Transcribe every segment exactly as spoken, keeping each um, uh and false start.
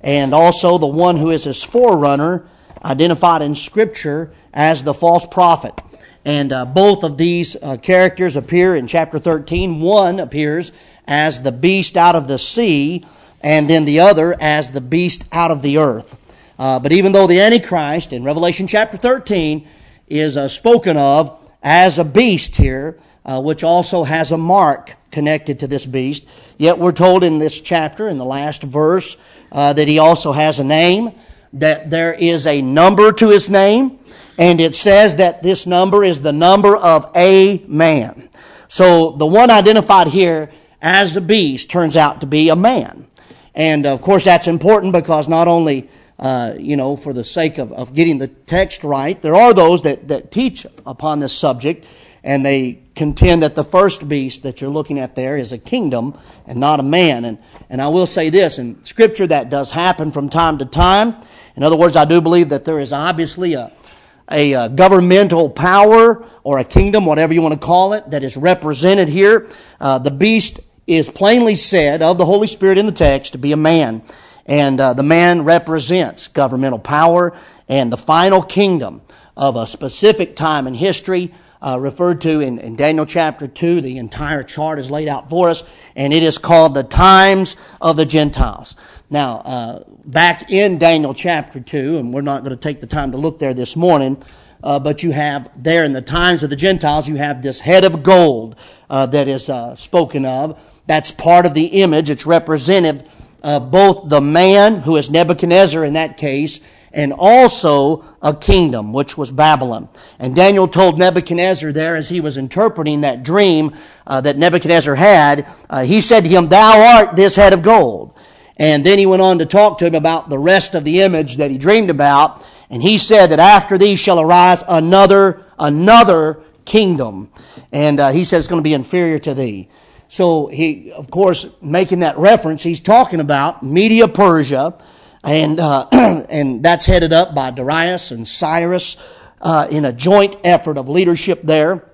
and also the one who is his forerunner, identified in Scripture as the false prophet. And uh, both of these uh, characters appear in chapter thirteen. One appears as the beast out of the sea, and then the other as the beast out of the earth. Uh, but even though the Antichrist in Revelation chapter thirteen is uh, spoken of as a beast here, uh, which also has a mark connected to this beast, yet we're told in this chapter, in the last verse, uh, that he also has a name, that there is a number to his name, and it says that this number is the number of a man. So the one identified here as the beast turns out to be a man. And of course that's important because not only, uh, you know, for the sake of, of getting the text right, there are those that, that teach upon this subject, and they contend that the first beast that you're looking at there is a kingdom and not a man. And, and I will say this, in Scripture that does happen from time to time. In other words, I do believe that there is obviously a, a, a governmental power or a kingdom, whatever you want to call it, that is represented here. Uh, the beast is plainly said of the Holy Spirit in the text to be a man. And uh, the man represents governmental power and the final kingdom of a specific time in history, uh, referred to in, in Daniel chapter two. The entire chart is laid out for us, and it is called the times of the Gentiles. Now, uh, back in Daniel chapter two, and we're not going to take the time to look there this morning, uh, but you have there in the times of the Gentiles, you have this head of gold uh, that is uh, spoken of. That's part of the image. It's representative of both the man, who is Nebuchadnezzar in that case, and also a kingdom, which was Babylon. And Daniel told Nebuchadnezzar there, as he was interpreting that dream uh, that Nebuchadnezzar had, uh, he said to him, "Thou art this head of gold." And then he went on to talk to him about the rest of the image that he dreamed about. And he said that after thee shall arise another, another kingdom. And uh, he says it's going to be inferior to thee. So he, of course, making that reference, he's talking about Media Persia, and uh, and that's headed up by Darius and Cyrus uh, in a joint effort of leadership there,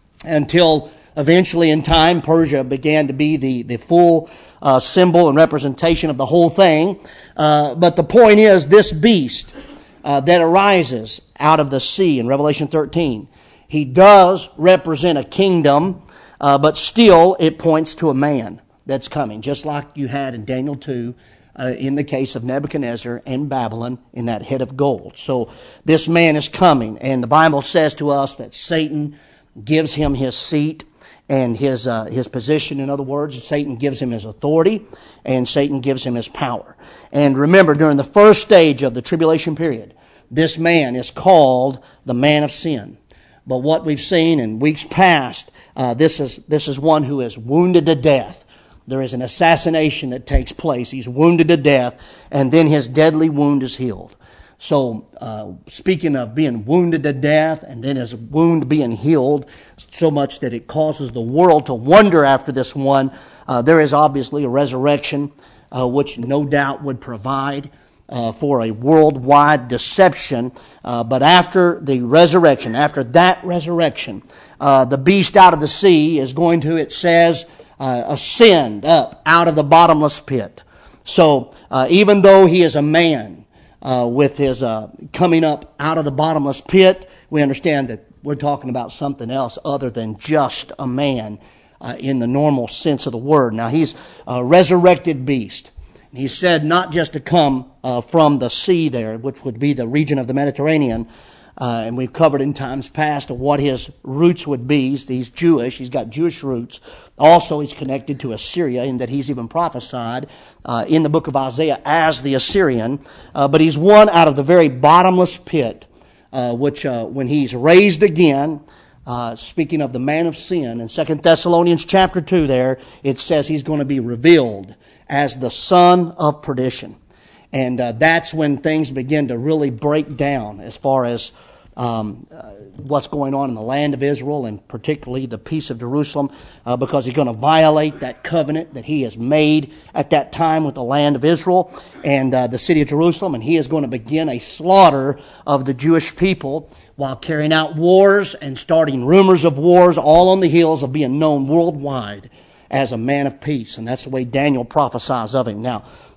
until eventually in time Persia began to be the, the full uh, symbol and representation of the whole thing. Uh, but the point is, this beast uh, that arises out of the sea in Revelation thirteen, he does represent a kingdom. Uh, but still, it points to a man that's coming, just like you had in Daniel two, uh, in the case of Nebuchadnezzar and Babylon in that head of gold. So this man is coming, and the Bible says to us that Satan gives him his seat and his uh, his position. In other words, Satan gives him his authority, and Satan gives him his power. And remember, during the first stage of the tribulation period, this man is called the man of sin. But what we've seen in weeks past, Uh, this is this is one who is wounded to death. There is an assassination that takes place. He's wounded to death, and then his deadly wound is healed. So, uh, speaking of being wounded to death, and then his wound being healed, so much that it causes the world to wonder after this one, uh, there is obviously a resurrection, uh, which no doubt would provide Uh, for a worldwide deception. Uh, but after the resurrection, after that resurrection, uh, the beast out of the sea is going to, it says, uh, ascend up out of the bottomless pit. So uh, even though he is a man uh, with his uh, coming up out of the bottomless pit, we understand that we're talking about something else other than just a man uh, in the normal sense of the word. Now, he's a resurrected beast. He said not just to come uh, from the sea there, which would be the region of the Mediterranean, uh, and we've covered in times past of what his roots would be. He's, he's Jewish. He's got Jewish roots. Also, he's connected to Assyria in that he's even prophesied uh, in the book of Isaiah as the Assyrian. Uh, but he's one out of the very bottomless pit, uh, which uh, when he's raised again, uh, speaking of the man of sin, in Second Thessalonians chapter two there, it says he's going to be revealed as the son of perdition. And uh, that's when things begin to really break down as far as um, uh, what's going on in the land of Israel, and particularly the peace of Jerusalem, uh, because he's going to violate that covenant that he has made at that time with the land of Israel and uh, the city of Jerusalem, and he is going to begin a slaughter of the Jewish people while carrying out wars and starting rumors of wars, all on the heels of being known worldwide as a man of peace. And that's the way Daniel prophesies of him. Now,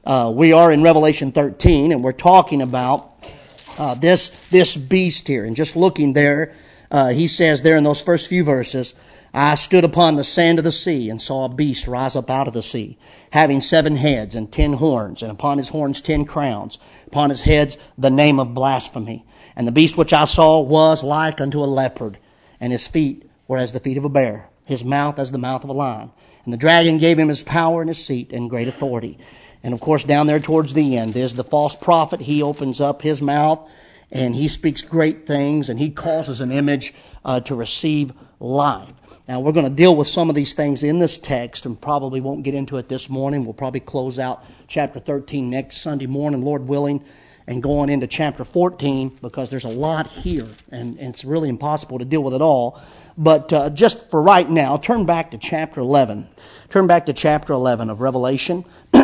uh, we are in Revelation thirteen, and we're talking about uh, this this beast here. And just looking there, uh, he says there in those first few verses, I stood upon the sand of the sea and saw a beast rise up out of the sea, having seven heads and ten horns, and upon his horns ten crowns, upon his heads the name of blasphemy. And the beast which I saw was like unto a leopard, and his feet were as the feet of a bear, his mouth as the mouth of a lion. And the dragon gave him his power and his seat and great authority. And of course, down there towards the end is the false prophet. He opens up his mouth and he speaks great things, and he causes an image uh, to receive life. Now, we're going to deal with some of these things in this text and probably won't get into it this morning. We'll probably close out chapter thirteen next Sunday morning, Lord willing, and go on into chapter fourteen, because there's a lot here, and, and it's really impossible to deal with it all. But uh, just for right now, turn back to chapter eleven. Turn back to chapter eleven of Revelation.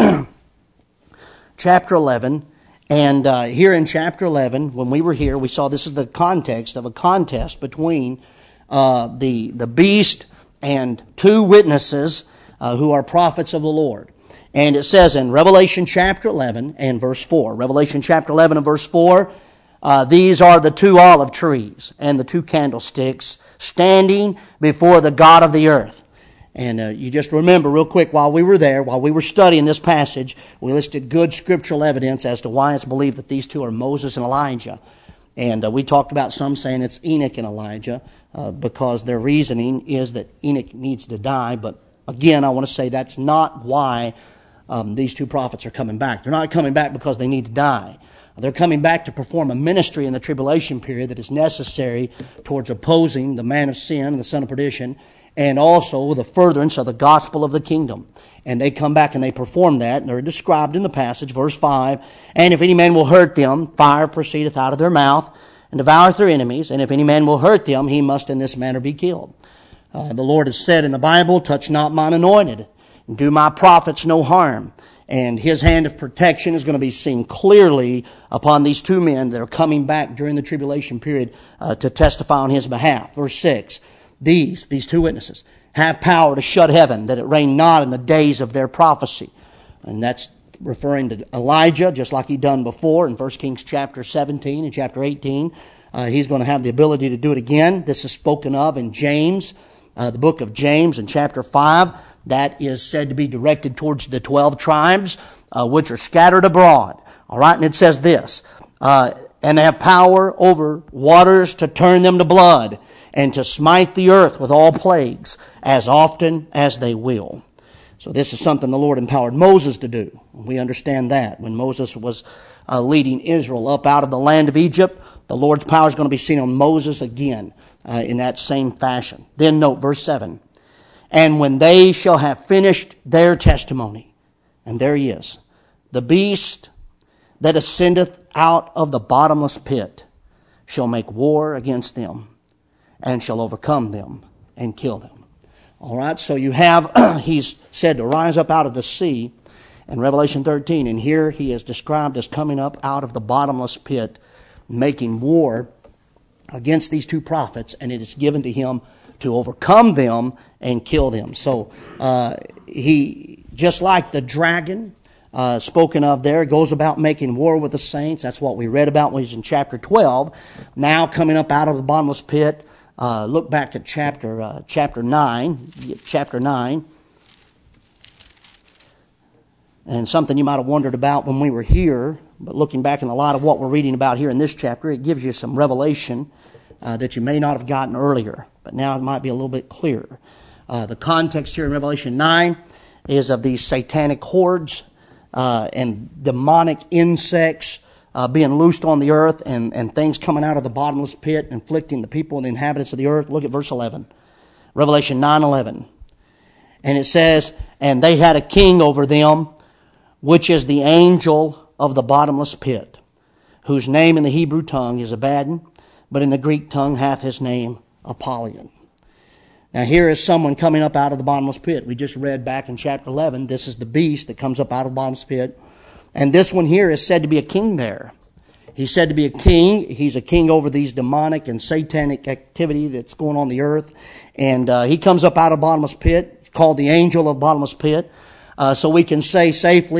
Chapter eleven. And uh, here in chapter eleven, when we were here, we saw this is the context of a contest between uh, the, the beast and two witnesses uh, who are prophets of the Lord. And it says in Revelation chapter eleven and verse four, Revelation chapter eleven and verse four, uh, these are the two olive trees and the two candlesticks standing before the God of the earth. And uh, you just remember real quick, while we were there, while we were studying this passage, we listed good scriptural evidence as to why it's believed that these two are Moses and Elijah. And uh, we talked about some saying it's Enoch and Elijah uh, because their reasoning is that Enoch needs to die. But again, I want to say that's not why um, these two prophets are coming back. They're not coming back because they need to die. They're coming back to perform a ministry in the tribulation period that is necessary towards opposing the man of sin and the son of perdition, and also the furtherance of the gospel of the kingdom. And they come back and they perform that, and they're described in the passage, verse five. And if any man will hurt them, fire proceedeth out of their mouth, and devoureth their enemies. And if any man will hurt them, he must in this manner be killed. Uh, the Lord has said in the Bible, touch not mine anointed, and do my prophets no harm. And his hand of protection is going to be seen clearly upon these two men that are coming back during the tribulation period uh, to testify on his behalf. Verse six. These, these two witnesses, have power to shut heaven, that it rain not in the days of their prophecy. And that's referring to Elijah, just like he done before in First Kings chapter seventeen and chapter eighteen. Uh, he's going to have the ability to do it again. This is spoken of in James, uh, the book of James in chapter five. That is said to be directed towards the twelve tribes, uh, which are scattered abroad. All right, and it says this, uh, and they have power over waters to turn them to blood, and to smite the earth with all plagues, as often as they will. So this is something the Lord empowered Moses to do. We understand that. When Moses was uh, leading Israel up out of the land of Egypt, the Lord's power is going to be seen on Moses again uh, in that same fashion. Then note verse seven. And when they shall have finished their testimony, and there he is, the beast that ascendeth out of the bottomless pit shall make war against them, and shall overcome them and kill them. All right, so you have, he's said to rise up out of the sea in Revelation thirteen. And here he is described as coming up out of the bottomless pit, making war against these two prophets. And it is given to him to overcome them and kill them. So uh, he, just like the dragon uh, spoken of there, goes about making war with the saints. That's what we read about when he's in chapter twelve. Now coming up out of the bottomless pit. Uh, look back at chapter uh, chapter nine, chapter nine, and something you might have wondered about when we were here. But looking back in a lot of what we're reading about here in this chapter, it gives you some revelation uh, that you may not have gotten earlier, but now it might be a little bit clearer. Uh, the context here in Revelation nine is of these satanic hordes uh, and demonic insects Uh, being loosed on the earth, and, and things coming out of the bottomless pit, inflicting the people and the inhabitants of the earth. Look at verse eleven. Revelation nine eleven. And it says, and they had a king over them, which is the angel of the bottomless pit, whose name in the Hebrew tongue is Abaddon, but in the Greek tongue hath his name Apollyon. Now here is someone coming up out of the bottomless pit. We just read back in chapter eleven, this is the beast that comes up out of the bottomless pit. And this one here is said to be a king there. He's said to be a king. He's a king over these demonic and satanic activity that's going on the earth. And uh, he comes up out of the bottomless pit, called the angel of the bottomless pit. Uh, so we can say safely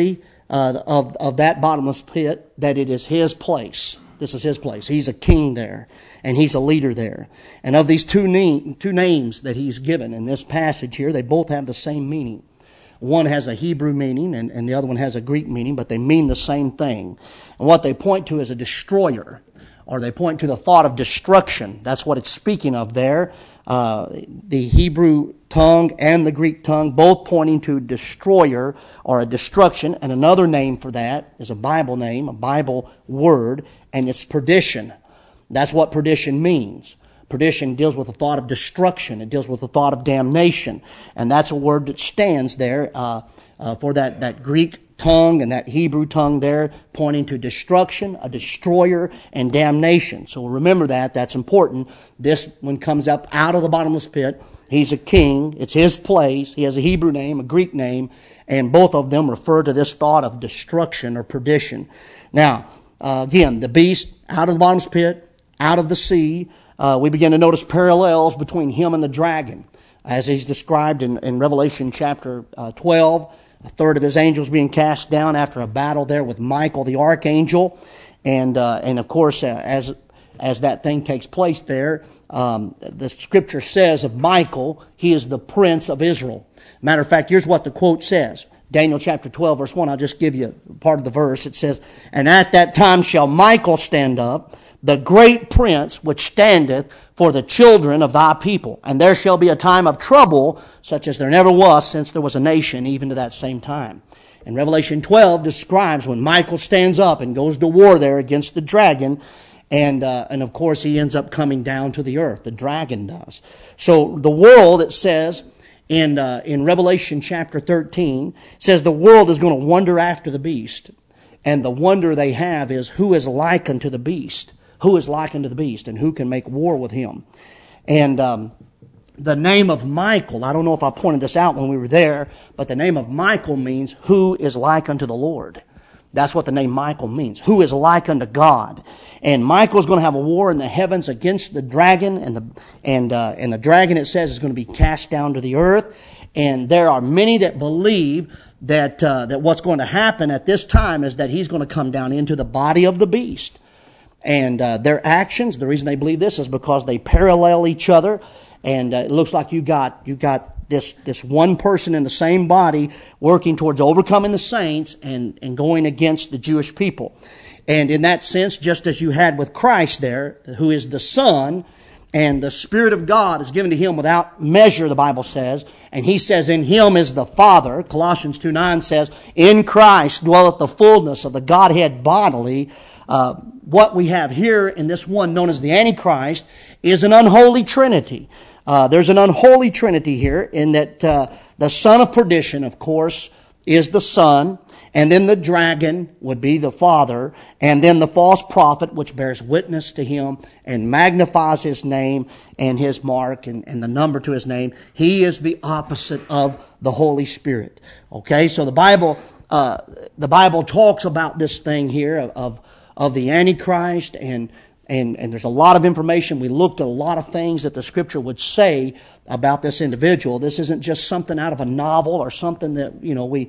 uh, of, of that bottomless pit, that it is his place. This is his place. He's a king there, and he's a leader there. And of these two, name, two names that he's given in this passage here, they both have the same meaning. One has a Hebrew meaning, and, and the other one has a Greek meaning, but they mean the same thing. And what they point to is a destroyer, or they point to the thought of destruction. That's what it's speaking of there. Uh, the Hebrew tongue and the Greek tongue, both pointing to destroyer or a destruction. And another name for that is a Bible name, a Bible word, and it's perdition. That's what perdition means. Perdition deals with the thought of destruction. It deals with the thought of damnation. And that's a word that stands there uh, uh, for that, that Greek tongue and that Hebrew tongue there, pointing to destruction, a destroyer, and damnation. So remember that. That's important. This one comes up out of the bottomless pit. He's a king. It's his place. He has a Hebrew name, a Greek name, and both of them refer to this thought of destruction or perdition. Now, uh, again, the beast out of the bottomless pit, out of the sea. Uh, we begin to notice parallels between him and the dragon, as he's described in, in Revelation chapter uh, twelve. A third of his angels being cast down after a battle there with Michael the archangel, and uh, and of course, uh, as as that thing takes place there, um, the Scripture says of Michael, he is the prince of Israel. Matter of fact, here's what the quote says. Daniel chapter twelve, verse one. I'll just give you part of the verse. It says, "And at that time shall Michael stand up, the great prince which standeth for the children of thy people. And there shall be a time of trouble, such as there never was since there was a nation, even to that same time." And Revelation twelve describes when Michael stands up and goes to war there against the dragon. And, uh, and of course, he ends up coming down to the earth. The dragon does. So the world, it says in, uh, in Revelation chapter thirteen, says the world is going to wonder after the beast. And the wonder they have is, who is like unto the beast? Who is like unto the beast, and who can make war with him? And um, the name of Michael, I don't know if I pointed this out when we were there, but the name of Michael means who is like unto the Lord. That's what the name Michael means. Who is like unto God. And Michael's going to have a war in the heavens against the dragon, and the and uh, and the dragon, it says, is going to be cast down to the earth. And there are many that believe that uh, that what's going to happen at this time is that he's going to come down into the body of the beast. And uh, their actions, the reason they believe this is because they parallel each other. And uh, it looks like you got you got this this one person in the same body working towards overcoming the saints and, and going against the Jewish people. And in that sense, just as you had with Christ there, who is the Son, and the Spirit of God is given to him without measure, the Bible says. And he says, in him is the Father. Colossians two nine says, in Christ dwelleth the fullness of the Godhead bodily. Uh, what we have here in this one known as the Antichrist is an unholy trinity. Uh, there's an unholy trinity here in that uh, the son of perdition, of course, is the Son, and then the dragon would be the Father, and then the false prophet, which bears witness to him and magnifies his name and his mark and, and the number to his name. He is the opposite of the Holy Spirit. Okay, so the Bible, uh, the Bible talks about this thing here of, of of the Antichrist, and, and, and there's a lot of information. We looked at a lot of things that the Scripture would say about this individual. This isn't just something out of a novel or something that, you know, we,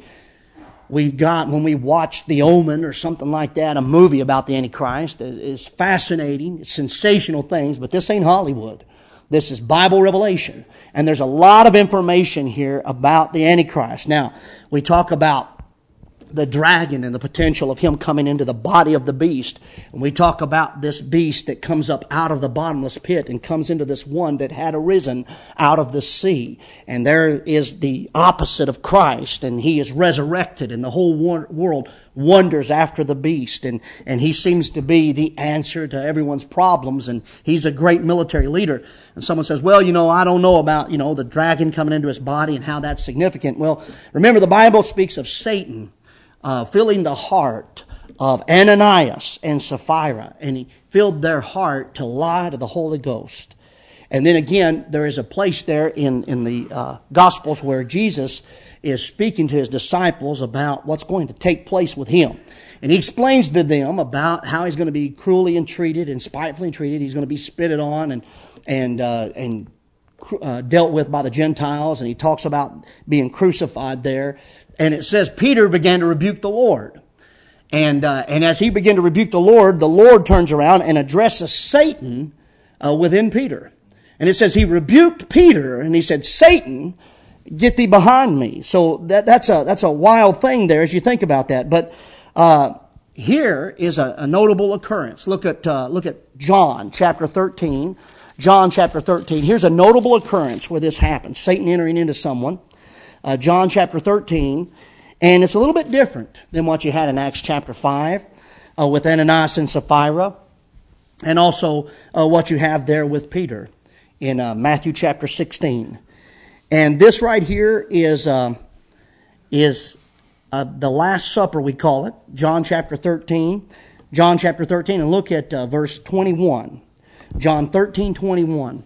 we got when we watched The Omen or something like that, a movie about the Antichrist. It's fascinating, it's sensational things, but this ain't Hollywood. This is Bible revelation. And there's a lot of information here about the Antichrist. Now, we talk about the dragon and the potential of him coming into the body of the beast. And we talk about this beast that comes up out of the bottomless pit and comes into this one that had arisen out of the sea. And there is the opposite of Christ, and he is resurrected, and the whole world wonders after the beast. And, and he seems to be the answer to everyone's problems, and he's a great military leader. And someone says, well, you know, I don't know about, you know, the dragon coming into his body and how that's significant. Well, remember, the Bible speaks of Satan Uh, filling the heart of Ananias and Sapphira, and he filled their heart to lie to the Holy Ghost. And then again, there is a place there in, in the uh, Gospels where Jesus is speaking to his disciples about what's going to take place with him. And he explains to them about how he's going to be cruelly entreated and spitefully entreated. He's going to be spitted on and, and, uh, and uh, dealt with by the Gentiles, and he talks about being crucified there. And it says Peter began to rebuke the Lord. And uh, and as he began to rebuke the Lord, the Lord turns around and addresses Satan uh, within Peter. And it says he rebuked Peter, and he said, "Satan, get thee behind me." So that that's a that's a wild thing there as you think about that. But uh, here is a, a notable occurrence. Look at uh, look at John chapter thirteen. John chapter thirteen. Here's a notable occurrence where this happens. Satan entering into someone. Uh, John chapter thirteen. And it's a little bit different than what you had in Acts chapter five uh, with Ananias and Sapphira, and also uh, what you have there with Peter in uh, Matthew chapter sixteen. And this right here is uh, is uh, the Last Supper, we call it, John chapter thirteen. John chapter thirteen, and look at uh, verse twenty-one. John thirteen, twenty-one.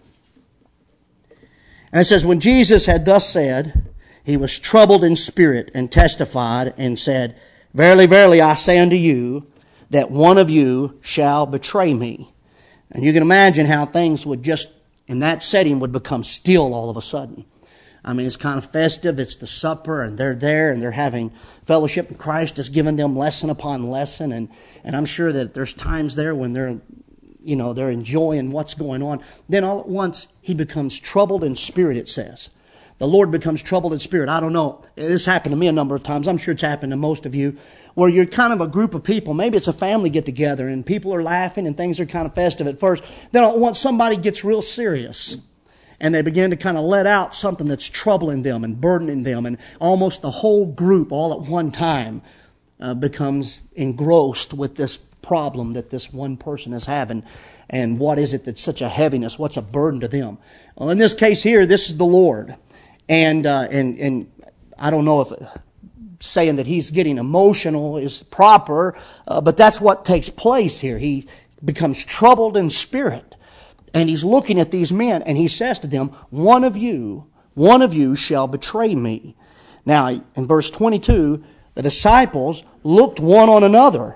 And it says, "When Jesus had thus said, he was troubled in spirit and testified and said, Verily, verily, I say unto you, that one of you shall betray me." And you can imagine how things would just, in that setting, would become still all of a sudden. I mean, it's kind of festive. It's the supper, and they're there, and they're having fellowship, and Christ has given them lesson upon lesson. And, and I'm sure that there's times there when they're, you know, they're enjoying what's going on. Then all at once, he becomes troubled in spirit, it says. The Lord becomes troubled in spirit. I don't know. This happened to me a number of times. I'm sure it's happened to most of you, where you're kind of a group of people. Maybe it's a family get together and people are laughing and things are kind of festive at first. Then once somebody gets real serious and they begin to kind of let out something that's troubling them and burdening them, and almost the whole group all at one time uh, becomes engrossed with this problem that this one person is having. And what is it that's such a heaviness? What's a burden to them? Well, in this case here, this is the Lord. And, uh, and, and I don't know if saying that he's getting emotional is proper, uh, but that's what takes place here. He becomes troubled in spirit, and he's looking at these men, and he says to them, one of you, one of you shall betray me. Now, in verse twenty-two, the disciples looked one on another,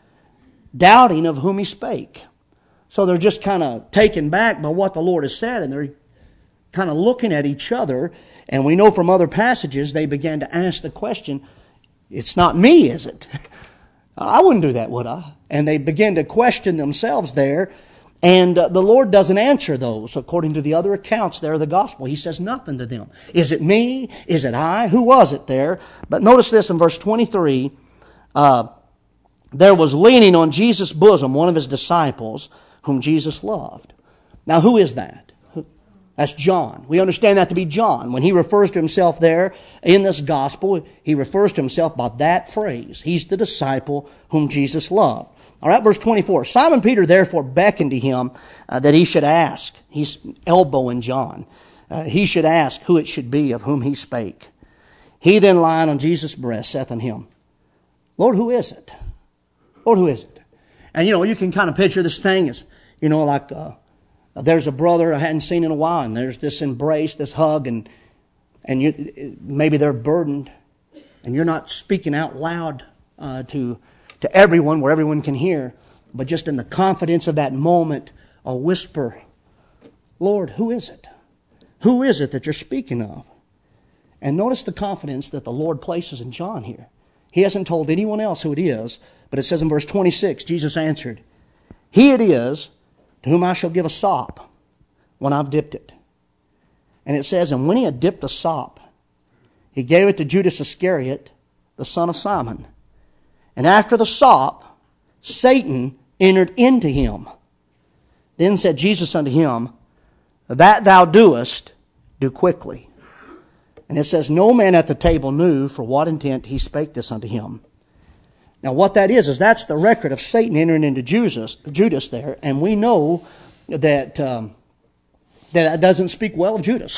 doubting of whom he spake. So they're just kind of taken back by what the Lord has said, and they're kind of looking at each other. And we know from other passages, they began to ask the question, it's not me, is it? I wouldn't do that, would I? And they begin to question themselves there. And uh, the Lord doesn't answer those. According to the other accounts there of the gospel, he says nothing to them. Is it me? Is it I? Who was it there? But notice this in verse twenty-three. Uh, there was leaning on Jesus' bosom one of his disciples whom Jesus loved. Now, who is that? That's John. We understand that to be John. When he refers to himself there in this gospel, he refers to himself by that phrase. He's the disciple whom Jesus loved. All right, verse twenty-four. Simon Peter therefore beckoned to him uh, that he should ask. He's elbowing John. Uh, he should ask who it should be of whom he spake. He then lying on Jesus' breast saith unto him, Lord, who is it? Lord, who is it? And, you know, you can kind of picture this thing as, you know, like... Uh, There's a brother I hadn't seen in a while, and there's this embrace, this hug, and and you, maybe they're burdened, and you're not speaking out loud uh, to to everyone where everyone can hear, but just in the confidence of that moment, a whisper, Lord, who is it? Who is it that you're speaking of? And notice the confidence that the Lord places in John here. He hasn't told anyone else who it is, but it says in verse twenty-six, Jesus answered, He it is to whom I shall give a sop when I've dipped it. And it says, and when he had dipped a sop, he gave it to Judas Iscariot, the son of Simon. And after the sop, Satan entered into him. Then said Jesus unto him, That thou doest, do quickly. And it says, no man at the table knew for what intent he spake this unto him. Now what that is, is that's the record of Satan entering into Judas, Judas there. And we know that um, that it doesn't speak well of Judas.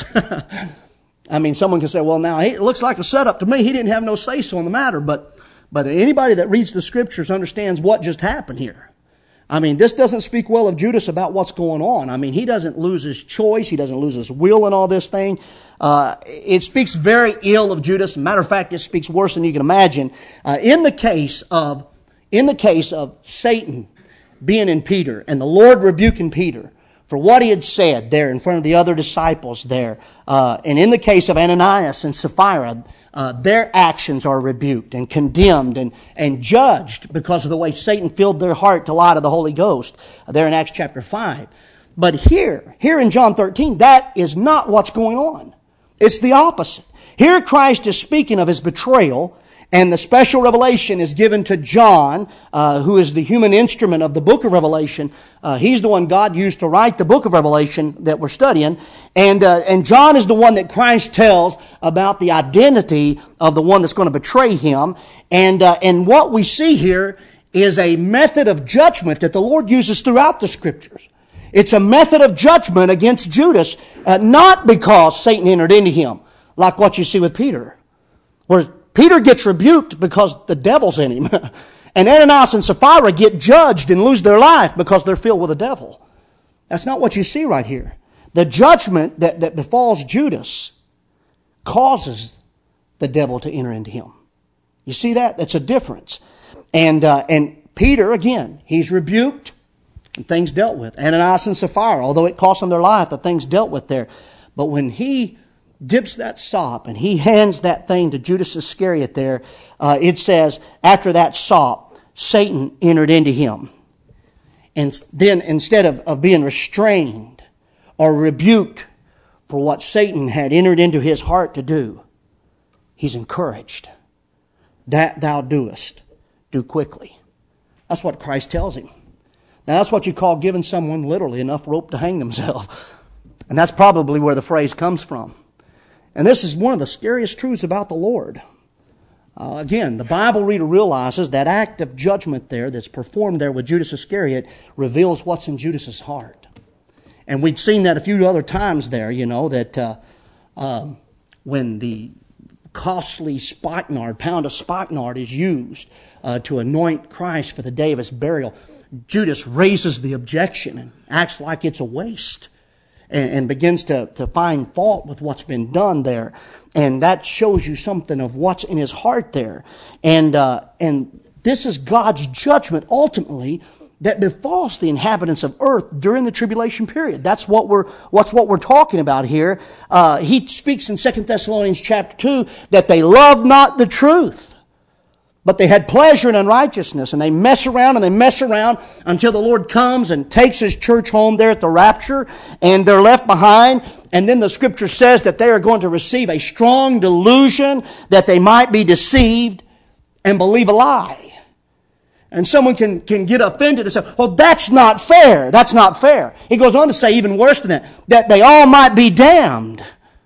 I mean, someone can say, well, now, it looks like a setup to me. He didn't have no say-so in the matter. But, but anybody that reads the Scriptures understands what just happened here. I mean, this doesn't speak well of Judas about what's going on. I mean, he doesn't lose his choice. He doesn't lose his will in all this thing. Uh, it speaks very ill of Judas. Matter of fact, it speaks worse than you can imagine. Uh, in the case of, in the case of Satan being in Peter and the Lord rebuking Peter for what he had said there in front of the other disciples there. Uh, and in the case of Ananias and Sapphira, uh, their actions are rebuked and condemned and, and judged because of the way Satan filled their heart to lie to the Holy Ghost uh, there in Acts chapter five. But here, here in John thirteen, that is not what's going on. It's the opposite. Here Christ is speaking of his betrayal, and the special revelation is given to John, uh, who is the human instrument of the book of Revelation. Uh, he's the one God used to write the book of Revelation that we're studying. And uh, and John is the one that Christ tells about the identity of the one that's going to betray him. And uh, and what we see here is a method of judgment that the Lord uses throughout the Scriptures. It's a method of judgment against Judas, uh, not because Satan entered into him, like what you see with Peter, where Peter gets rebuked because the devil's in him. And Ananias and Sapphira get judged and lose their life because they're filled with the devil. That's not what you see right here. The judgment that, that befalls Judas causes the devil to enter into him. You see that? That's a difference. And, uh, and Peter, again, he's rebuked and things dealt with. Ananias and Sapphira, although it cost them their life, the things dealt with there. But when he dips that sop and he hands that thing to Judas Iscariot there, uh, it says, after that sop, Satan entered into him. And then instead of, of being restrained or rebuked for what Satan had entered into his heart to do, he's encouraged. That thou doest, do quickly. That's what Christ tells him. Now that's what you call giving someone literally enough rope to hang themselves. And that's probably where the phrase comes from. And this is one of the scariest truths about the Lord. Uh, again, the Bible reader realizes that act of judgment there that's performed there with Judas Iscariot reveals what's in Judas's heart. And we'd seen that a few other times there, you know, that uh, um, when the costly spikenard, pound of spikenard is used uh, to anoint Christ for the day of his burial, Judas raises the objection and acts like it's a waste. And, and begins to, to find fault with what's been done there. And that shows you something of what's in his heart there. And uh, and this is God's judgment ultimately that befalls the inhabitants of earth during the tribulation period. That's what we're what's what we're talking about here. Uh, he speaks in Second Thessalonians chapter two that they loved not the truth, but they had pleasure in unrighteousness, and they mess around and they mess around until the Lord comes and takes his church home there at the rapture, and they're left behind. And then the Scripture says that they are going to receive a strong delusion that they might be deceived and believe a lie. And someone can, can get offended and say, well, that's not fair. That's not fair. He goes on to say even worse than that, that they all might be damned.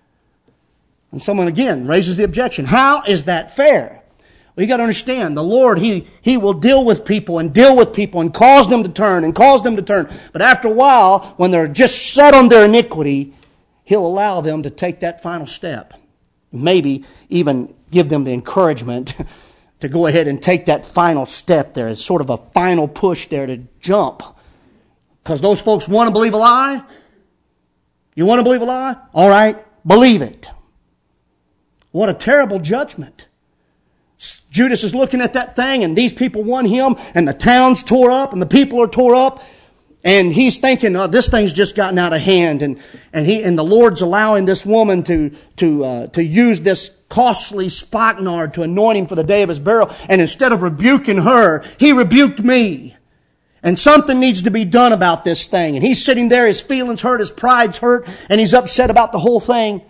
And someone again raises the objection. How is that fair? Well, you got to understand, the Lord, He He will deal with people and deal with people and cause them to turn and cause them to turn. But after a while, when they're just set on their iniquity, He'll allow them to take that final step. Maybe even give them the encouragement to go ahead and take that final step there. It's sort of a final push there to jump. Because those folks want to believe a lie. You want to believe a lie? All right, believe it. What a terrible judgment. Judas is looking at that thing, and these people want him, and the town's tore up, and the people are tore up, and he's thinking, oh, this thing's just gotten out of hand, and and he and the Lord's allowing this woman to to uh, to use this costly spikenard to anoint him for the day of his burial, and instead of rebuking her, he rebuked me. And something needs to be done about this thing. And he's sitting there, his feelings hurt, his pride's hurt, and he's upset about the whole thing.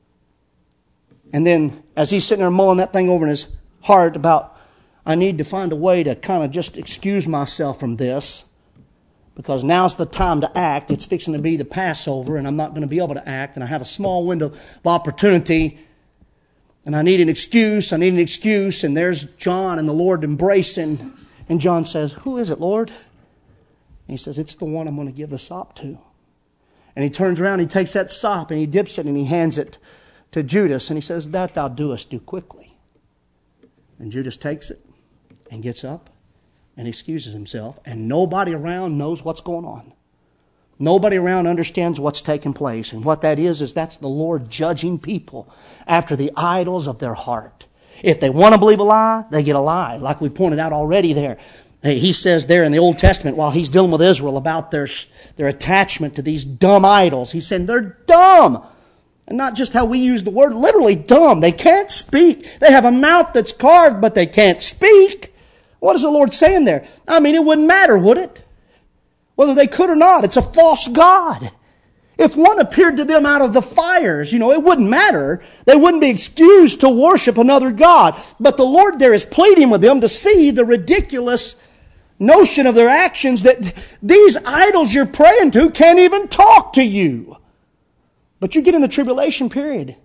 And then, as he's sitting there mulling that thing over in his heart about, I need to find a way to kind of just excuse myself from this, because now's the time to act. It's fixing to be the Passover, and I'm not going to be able to act, and I have a small window of opportunity, and I need an excuse, I need an excuse, and there's John and the Lord embracing, and John says, who is it, Lord? And he says, it's the one I'm going to give the sop to. And he turns around, he takes that sop, and he dips it, and he hands it to Judas, and he says, that thou doest, do quickly. And Judas takes it and gets up and excuses himself. And nobody around knows what's going on. Nobody around understands what's taking place. And what that is, is that's the Lord judging people after the idols of their heart. If they want to believe a lie, they get a lie, like we pointed out already there. He says there in the Old Testament, while he's dealing with Israel about their, their attachment to these dumb idols, he's saying they're dumb. And not just how we use the word, literally dumb. They can't speak. They have a mouth that's carved, but they can't speak. What is the Lord saying there? I mean, it wouldn't matter, would it? Whether they could or not. It's a false god. If one appeared to them out of the fires, you know, it wouldn't matter. They wouldn't be excused to worship another god. But the Lord there is pleading with them to see the ridiculous notion of their actions, that these idols you're praying to can't even talk to you. But you get in the tribulation period,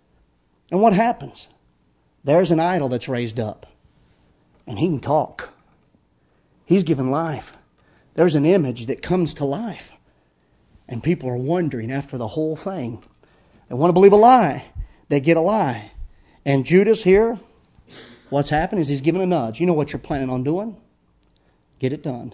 and what happens? There's an idol that's raised up, and he can talk. He's given life. There's an image that comes to life, and people are wondering after the whole thing. They want to believe a lie. They get a lie. And Judas here, what's happened is he's given a nudge. You know what you're planning on doing? Get it done.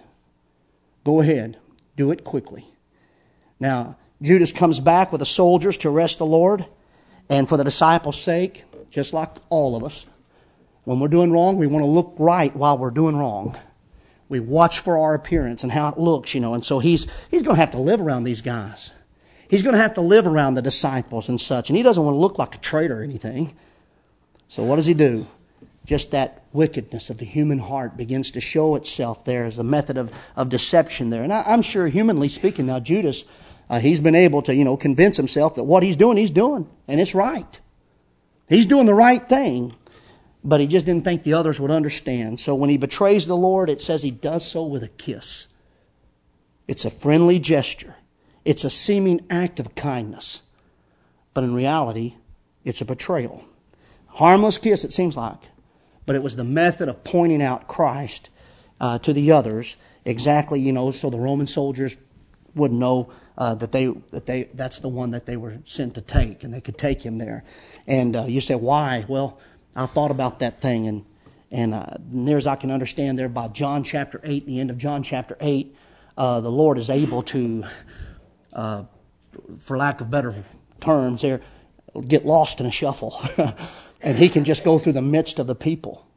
Go ahead. Do it quickly. Now, Judas comes back with the soldiers to arrest the Lord. And for the disciples' sake, just like all of us, when we're doing wrong, we want to look right while we're doing wrong. We watch for our appearance and how it looks, you know. And so he's he's going to have to live around these guys. He's going to have to live around the disciples and such. And he doesn't want to look like a traitor or anything. So what does he do? Just that wickedness of the human heart begins to show itself there as a method of, of deception there. And I, I'm sure, humanly speaking, now Judas, uh, he's been able to, you know, convince himself that what he's doing, he's doing. And it's right. He's doing the right thing. But he just didn't think the others would understand. So when he betrays the Lord, it says he does so with a kiss. It's a friendly gesture. It's a seeming act of kindness. But in reality, it's a betrayal. Harmless kiss, it seems like. But it was the method of pointing out Christ uh, to the others, exactly, you know, so the Roman soldiers would know uh, that they that they that's the one that they were sent to take, and they could take him there. And uh, you say, why? Well, I thought about that thing, and and uh, near as I can understand, there by John chapter eight, the end of John chapter eight, uh, the Lord is able to, uh, for lack of better terms, there get lost in a shuffle. And he can just go through the midst of the people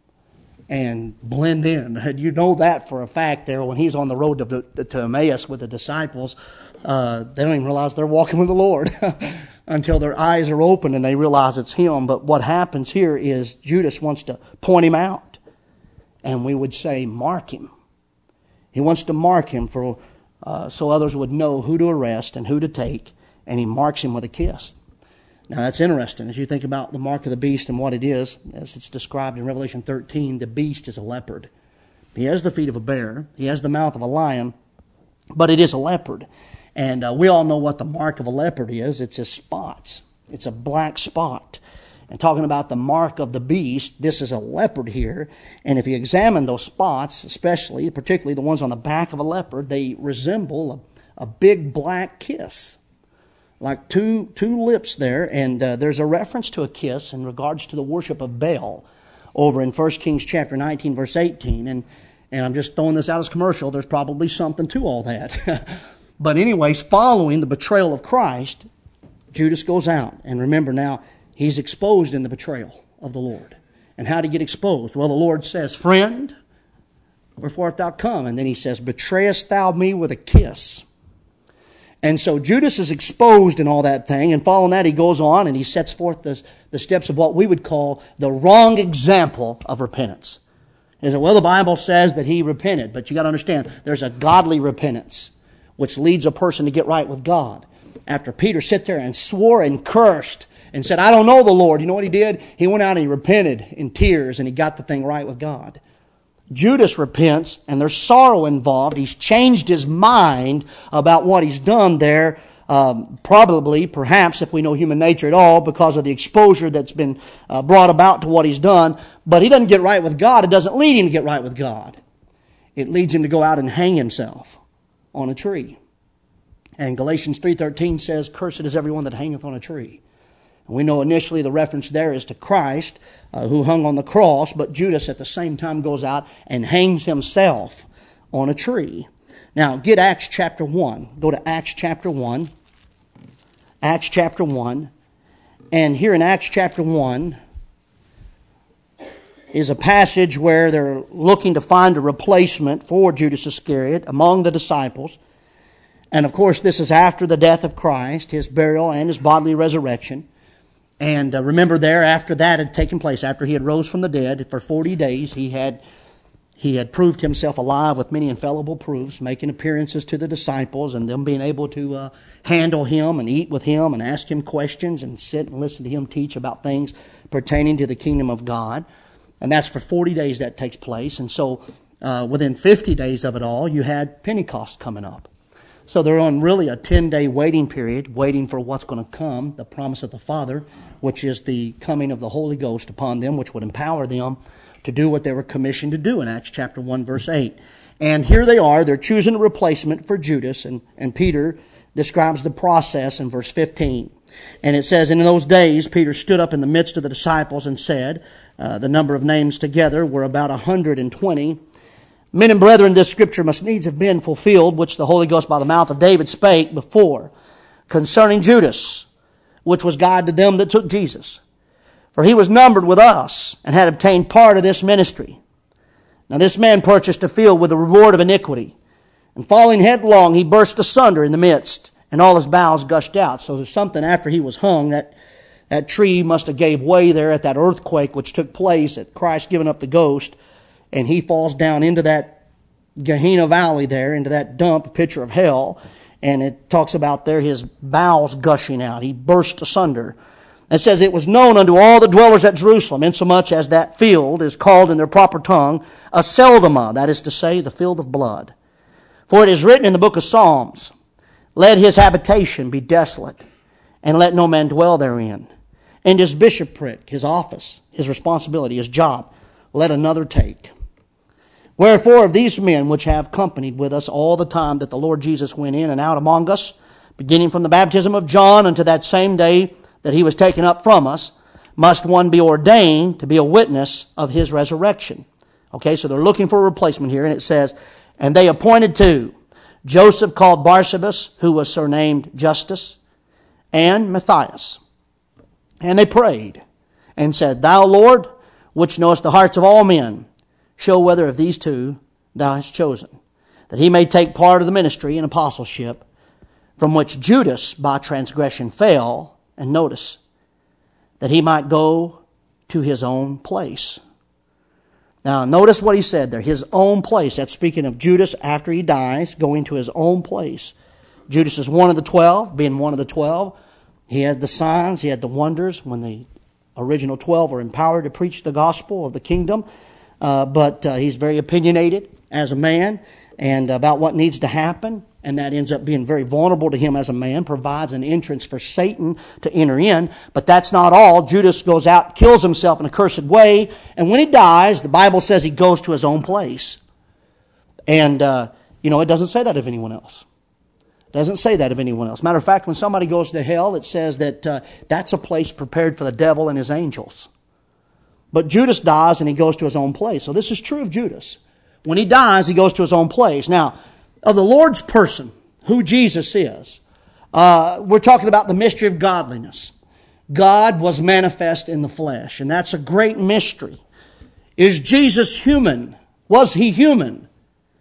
and blend in. And you know that for a fact there when he's on the road to, to Emmaus with the disciples. Uh, they don't even realize they're walking with the Lord until their eyes are open and they realize it's him. But what happens here is Judas wants to point him out. And we would say, mark him. He wants to mark him for uh, so others would know who to arrest and who to take. And he marks him with a kiss. Now that's interesting. As you think about the mark of the beast and what it is, as it's described in Revelation thirteen, the beast is a leopard. He has the feet of a bear. He has the mouth of a lion. But it is a leopard. And uh, we all know what the mark of a leopard is. It's his spots. It's a black spot. And talking about the mark of the beast, this is a leopard here. And if you examine those spots, especially, particularly the ones on the back of a leopard, they resemble a, a big black kiss. Like two two lips there, and uh, there's a reference to a kiss in regards to the worship of Baal over in First Kings chapter nineteen, verse eighteen. And, and I'm just throwing this out as commercial. There's probably something to all that. But anyways, following the betrayal of Christ, Judas goes out. And remember now, he's exposed in the betrayal of the Lord. And how did he get exposed? Well, the Lord says, friend, wherefore art thou come? And then he says, betrayest thou me with a kiss? And so Judas is exposed in all that thing, and following that he goes on and he sets forth the, the steps of what we would call the wrong example of repentance. He said, well, the Bible says that he repented, but you got to understand, there's a godly repentance, which leads a person to get right with God. After Peter sat there and swore and cursed and said, I don't know the Lord, you know what he did? He went out and he repented in tears and he got the thing right with God. Judas repents, and there's sorrow involved. He's changed his mind about what he's done there, um, probably, perhaps, if we know human nature at all, because of the exposure that's been uh, brought about to what he's done. But he doesn't get right with God. It doesn't lead him to get right with God. It leads him to go out and hang himself on a tree. And Galatians three thirteen says, cursed is everyone that hangeth on a tree. And we know initially the reference there is to Christ, Uh, who hung on the cross, but Judas at the same time goes out and hangs himself on a tree. Now, get Acts chapter one. Go to Acts chapter one. Acts chapter one. And here in Acts chapter one, is a passage where they're looking to find a replacement for Judas Iscariot among the disciples. And of course, this is after the death of Christ, His burial and His bodily resurrection. And uh, remember there, after that had taken place, after He had rose from the dead, for forty days He had He had proved Himself alive with many infallible proofs, making appearances to the disciples and them being able to uh, handle Him and eat with Him and ask Him questions and sit and listen to Him teach about things pertaining to the kingdom of God. And that's for forty days that takes place. And so uh, within fifty days of it all, you had Pentecost coming up. So they're on really a ten-day waiting period, waiting for what's going to come, the promise of the Father, which is the coming of the Holy Ghost upon them, which would empower them to do what they were commissioned to do in Acts chapter one, verse eight. And here they are, they're choosing a replacement for Judas, and, and Peter describes the process in verse fifteen. And it says, "And in those days Peter stood up in the midst of the disciples and said," uh, the number of names together were about a hundred and twenty, "Men and brethren, this scripture must needs have been fulfilled, which the Holy Ghost by the mouth of David spake before, concerning Judas, which was guide to them that took Jesus. For he was numbered with us, and had obtained part of this ministry. Now this man purchased a field with the reward of iniquity, and falling headlong, he burst asunder in the midst, and all his bowels gushed out." So there's something after he was hung, that, that tree must have gave way there at that earthquake which took place at Christ giving up the ghost, and he falls down into that Gehenna Valley there, into that dump, a picture of hell, and it talks about there his bowels gushing out. He burst asunder. It says, "It was known unto all the dwellers at Jerusalem, insomuch as that field is called in their proper tongue Aceldama," that is to say, the field of blood. "For it is written in the book of Psalms, Let his habitation be desolate, and let no man dwell therein. And his bishopric, his office, his responsibility, his job, let another take. Wherefore of these men which have companied with us all the time that the Lord Jesus went in and out among us, beginning from the baptism of John unto that same day that he was taken up from us, must one be ordained to be a witness of his resurrection." Okay, so they're looking for a replacement here, and it says, "And they appointed two, Joseph called Barsabas, who was surnamed Justus, and Matthias. And they prayed, and said, Thou, Lord, which knowest the hearts of all men, show whether of these two thou hast chosen, that he may take part of the ministry and apostleship, from which Judas by transgression fell, and notice, that he might go to his own place." Now, notice what he said there, his own place. That's speaking of Judas after he dies, going to his own place. Judas is one of the twelve, being one of the twelve. He had the signs, he had the wonders when the original twelve were empowered to preach the gospel of the kingdom. Uh, but uh, he's very opinionated as a man and about what needs to happen. And that ends up being very vulnerable to him as a man, provides an entrance for Satan to enter in. But that's not all. Judas goes out, kills himself in a cursed way. And when he dies, the Bible says he goes to his own place. And, uh, you know, it doesn't say that of anyone else. It doesn't say that of anyone else. Matter of fact, when somebody goes to hell, it says that uh, that's a place prepared for the devil and his angels. But Judas dies and he goes to his own place. So this is true of Judas. When he dies, he goes to his own place. Now, of the Lord's person, who Jesus is, uh, we're talking about the mystery of godliness. God was manifest in the flesh, and that's a great mystery. Is Jesus human? Was he human?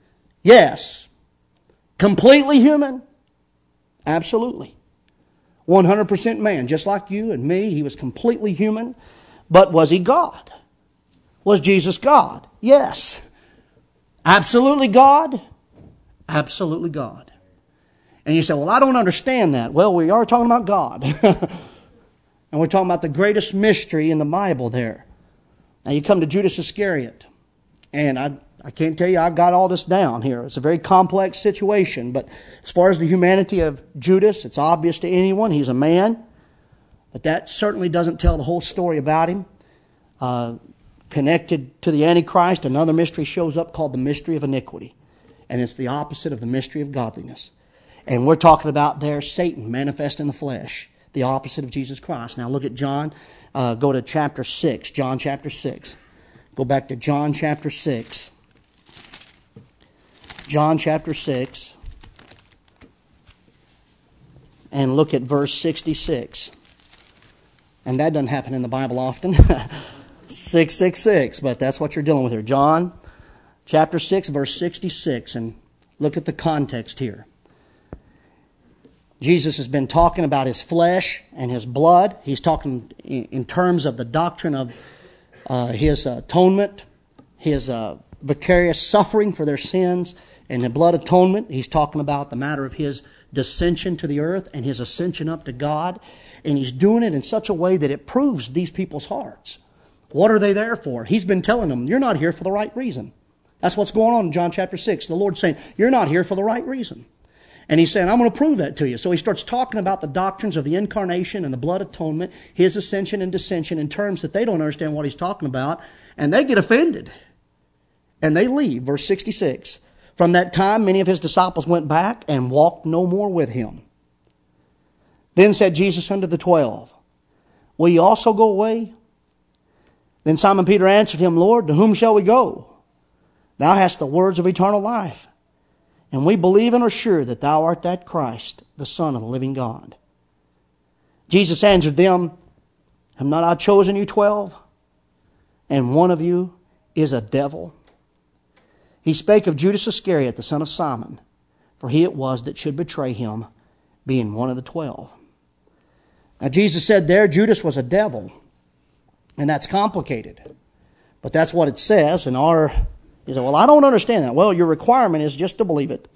Yes. Completely human? Absolutely. one hundred percent man, just like you and me. He was completely human. But was he God? Was Jesus God? Yes. Absolutely God? Absolutely God. And you say, well, I don't understand that. Well, we are talking about God. And we're talking about the greatest mystery in the Bible there. Now you come to Judas Iscariot. And I, I can't tell you I've got all this down here. It's a very complex situation. But as far as the humanity of Judas, it's obvious to anyone. He's a man. But that certainly doesn't tell the whole story about him. Uh, connected to the Antichrist, another mystery shows up called the mystery of iniquity. And it's the opposite of the mystery of godliness. And we're talking about there Satan manifest in the flesh, the opposite of Jesus Christ. Now look at John, uh, go to chapter six, John chapter six. Go back to John chapter six. John chapter six. And look at verse sixty-six. And that doesn't happen in the Bible often. six six six, but that's what you're dealing with here. John chapter six, verse sixty-six, and look at the context here. Jesus has been talking about His flesh and His blood. He's talking in terms of the doctrine of uh, His atonement, His uh, vicarious suffering for their sins, and the blood atonement. He's talking about the matter of His descension to the earth and His ascension up to God. And He's doing it in such a way that it proves these people's hearts. What are they there for? He's been telling them, you're not here for the right reason. That's what's going on in John chapter six. The Lord's saying, you're not here for the right reason. And He's saying, I'm going to prove that to you. So He starts talking about the doctrines of the incarnation and the blood atonement, His ascension and descension in terms that they don't understand what He's talking about. And they get offended. And they leave. Verse sixty-six. From that time, many of His disciples went back and walked no more with Him. Then said Jesus unto the twelve, will ye also go away? Then Simon Peter answered Him, Lord, to whom shall we go? Thou hast the words of eternal life. And we believe and are sure that Thou art that Christ, the Son of the living God. Jesus answered them, have not I chosen you twelve? And one of you is a devil. He spake of Judas Iscariot, the son of Simon, for he it was that should betray Him, being one of the twelve. Now Jesus said there Judas was a devil. And that's complicated. But that's what it says. And our, you say, well, I don't understand that. Well, your requirement is just to believe it.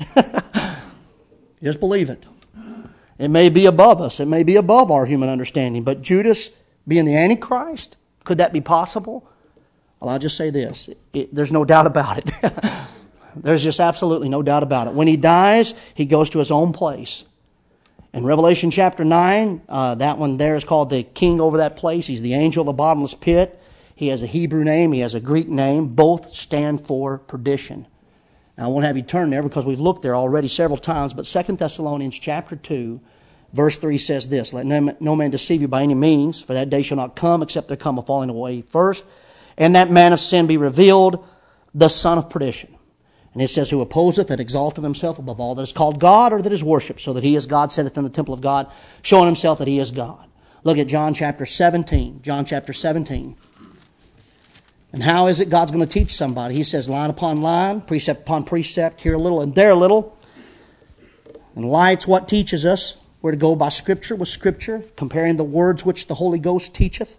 Just believe it. It may be above us. It may be above our human understanding. But Judas being the Antichrist, could that be possible? Well, I'll just say this. It, there's no doubt about it. There's just absolutely no doubt about it. When he dies, he goes to his own place. In Revelation chapter nine, uh, that one there is called the king over that place. He's the angel of the bottomless pit. He has a Hebrew name. He has a Greek name. Both stand for perdition. Now, I won't have you turn there because we've looked there already several times. But Second Thessalonians chapter two, verse three says this, let no, no man deceive you by any means, for that day shall not come except there come a falling away first, and that man of sin be revealed, the son of perdition. And it says, who opposeth and exalteth himself above all that is called God or that is worshipped, so that he is God, sitteth in the temple of God, showing himself that he is God. Look at John chapter seventeen. John chapter seventeen. And how is it God's going to teach somebody? He says, line upon line, precept upon precept, here a little and there a little. And light's what teaches us. We're to go by Scripture with Scripture, comparing the words which the Holy Ghost teacheth.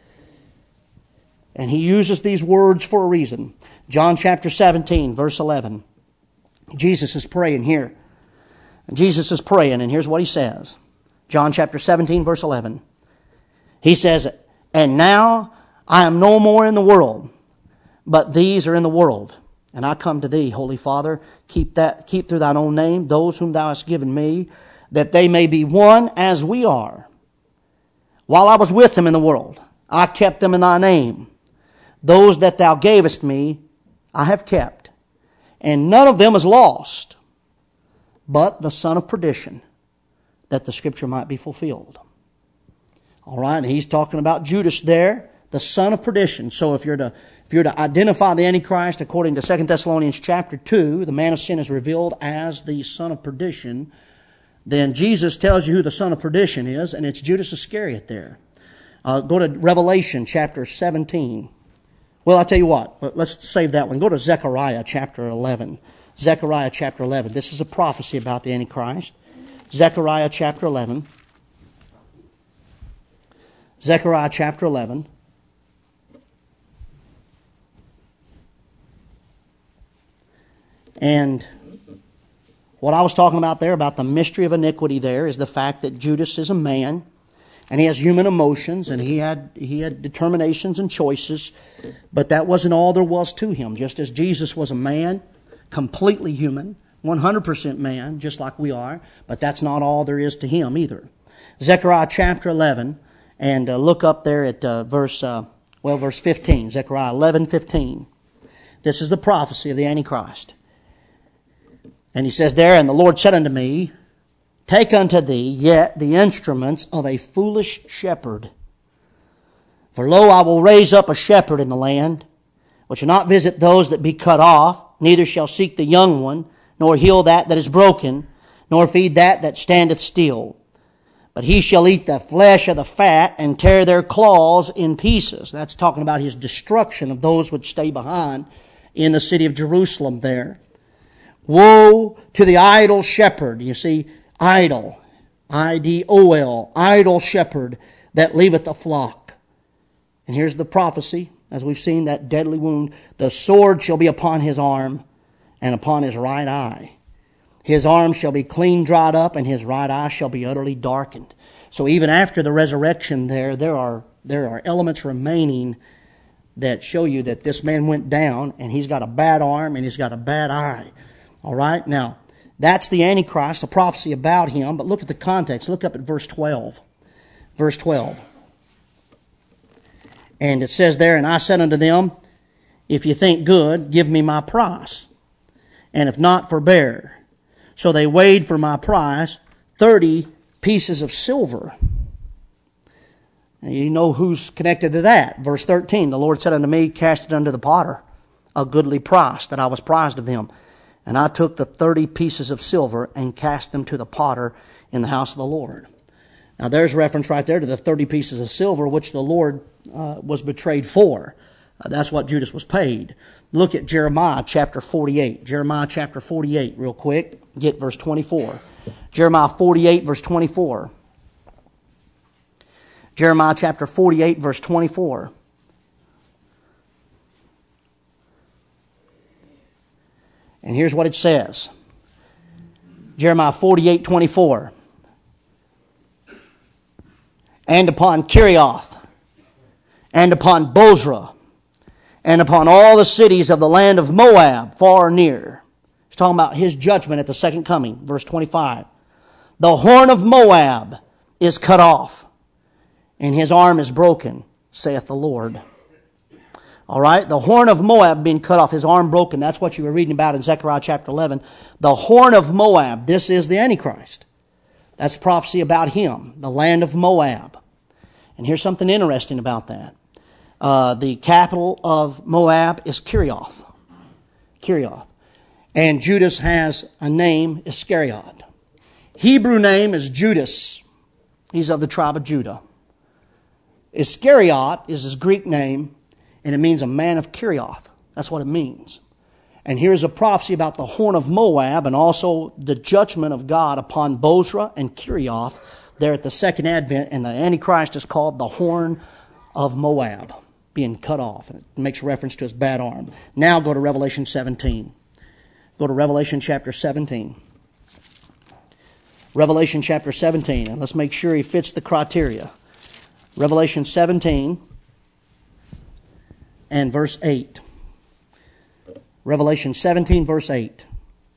And He uses these words for a reason. John chapter seventeen, verse eleven. Jesus is praying here. And Jesus is praying, and here's what He says. John chapter seventeen, verse eleven. He says, and now I am no more in the world, but these are in the world. And I come to Thee, Holy Father, keep that, keep through Thine own name those whom Thou hast given me, that they may be one as we are. While I was with them in the world, I kept them in Thy name. Those that Thou gavest me, I have kept. And none of them is lost, but the son of perdition, that the Scripture might be fulfilled. All right, and he's talking about Judas there, the son of perdition. So if you're to if you're to identify the Antichrist according to Second Thessalonians chapter two, the man of sin is revealed as the son of perdition, then Jesus tells you who the son of perdition is, and it's Judas Iscariot there. Uh, go to Revelation chapter seventeen. Well, I'll tell you what. Let's save that one. Go to Zechariah chapter eleven. Zechariah chapter eleven. This is a prophecy about the Antichrist. Zechariah chapter eleven. Zechariah chapter eleven. And what I was talking about there, about the mystery of iniquity there, is the fact that Judas is a man. And he has human emotions, and he had he had determinations and choices, but that wasn't all there was to him. Just as Jesus was a man, completely human, one hundred percent man, just like we are, but that's not all there is to him either. Zechariah chapter eleven, and uh, look up there at uh, verse uh, well verse fifteen. Zechariah eleven fifteen. This is the prophecy of the Antichrist, and he says there, and the Lord said unto me, take unto thee yet the instruments of a foolish shepherd. For lo, I will raise up a shepherd in the land, which shall not visit those that be cut off, neither shall seek the young one, nor heal that that is broken, nor feed that that standeth still. But he shall eat the flesh of the fat and tear their claws in pieces. That's talking about his destruction of those which stay behind in the city of Jerusalem there. Woe to the idle shepherd. You see, idle. I D O L. Idle shepherd that leaveth the flock. And here's the prophecy. As we've seen, that deadly wound. The sword shall be upon his arm and upon his right eye. His arm shall be clean dried up, and his right eye shall be utterly darkened. So even after the resurrection there, there are there are elements remaining that show you that this man went down, and he's got a bad arm, and he's got a bad eye. All right? Now, that's the Antichrist, the prophecy about him. But look at the context. Look up at verse twelve. Verse twelve. And it says there, and I said unto them, if you think good, give me my price. And if not, forbear. So they weighed for my price thirty pieces of silver. And you know who's connected to that. Verse thirteen, the Lord said unto me, cast it unto the potter, a goodly price, that I was prized of them. And I took the thirty pieces of silver and cast them to the potter in the house of the Lord. Now there's reference right there to the thirty pieces of silver which the Lord uh, was betrayed for. Uh, that's what Judas was paid. Look at Jeremiah chapter forty-eight. Jeremiah chapter forty-eight real quick. Get verse twenty-four. Jeremiah forty-eight verse twenty-four. Jeremiah chapter forty-eight verse twenty-four. And here's what it says. Jeremiah forty-eight twenty-four. And upon Kerioth, and upon Bozrah, and upon all the cities of the land of Moab, far and near. He's talking about his judgment at the second coming. Verse twenty-five. The horn of Moab is cut off, and his arm is broken, saith the Lord. All right, the horn of Moab being cut off, his arm broken. That's what you were reading about in Zechariah chapter eleven. The horn of Moab, this is the Antichrist. That's prophecy about him, the land of Moab. And here's something interesting about that. Uh, the capital of Moab is Kerioth. Kerioth. And Judas has a name, Iscariot. Hebrew name is Judas. He's of the tribe of Judah. Iscariot is his Greek name, and it means a man of Kerioth. That's what it means. And here's a prophecy about the horn of Moab and also the judgment of God upon Bozrah and Kerioth there at the second advent. And the Antichrist is called the horn of Moab, being cut off. And it makes reference to his bad arm. Now go to Revelation seventeen. Go to Revelation chapter seventeen. Revelation chapter seventeen. And let's make sure he fits the criteria. Revelation seventeen and verse eight. Revelation seventeen, verse eight.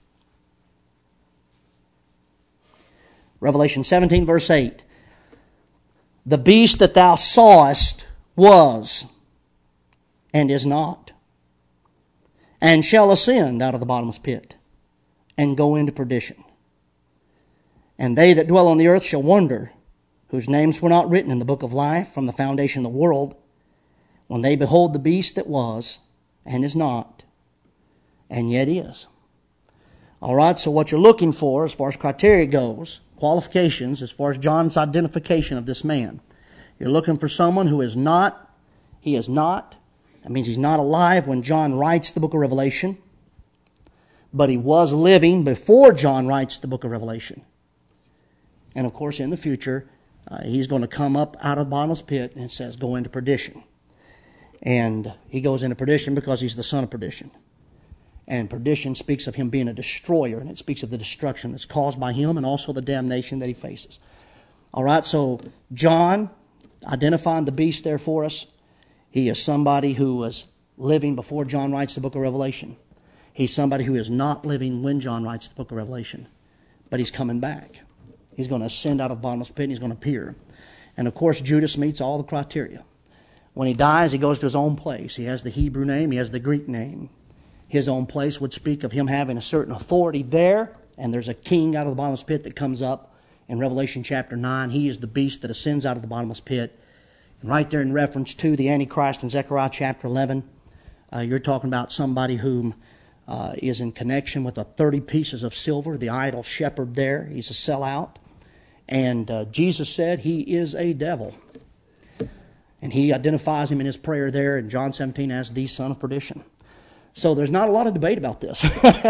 Revelation seventeen, verse eight. The beast that thou sawest was, and is not, and shall ascend out of the bottomless pit, and go into perdition. And they that dwell on the earth shall wonder, whose names were not written in the book of life from the foundation of the world, when they behold the beast that was, and is not, and yet is. All right, so what you're looking for as far as criteria goes, qualifications, as far as John's identification of this man, you're looking for someone who is not, he is not, that means he's not alive when John writes the book of Revelation, but he was living before John writes the book of Revelation. And of course, in the future, uh, he's going to come up out of the bottomless pit and it says, go into perdition. And he goes into perdition because he's the son of perdition. And perdition speaks of him being a destroyer, and it speaks of the destruction that's caused by him and also the damnation that he faces. All right, so John identifying the beast there for us. He is somebody who was living before John writes the book of Revelation. He's somebody who is not living when John writes the book of Revelation. But he's coming back. He's going to ascend out of the bottomless pit and he's going to appear. And of course, Judas meets all the criteria. When he dies, he goes to his own place. He has the Hebrew name, he has the Greek name. His own place would speak of him having a certain authority there. And there's a king out of the bottomless pit that comes up in Revelation chapter nine. He is the beast that ascends out of the bottomless pit. And right there in reference to the Antichrist in Zechariah chapter eleven, uh, you're talking about somebody whom uh, is in connection with the thirty pieces of silver, the idol shepherd there. He's a sellout. And uh, Jesus said he is a devil. And he identifies him in his prayer there in John seventeen as the son of perdition. So there's not a lot of debate about this.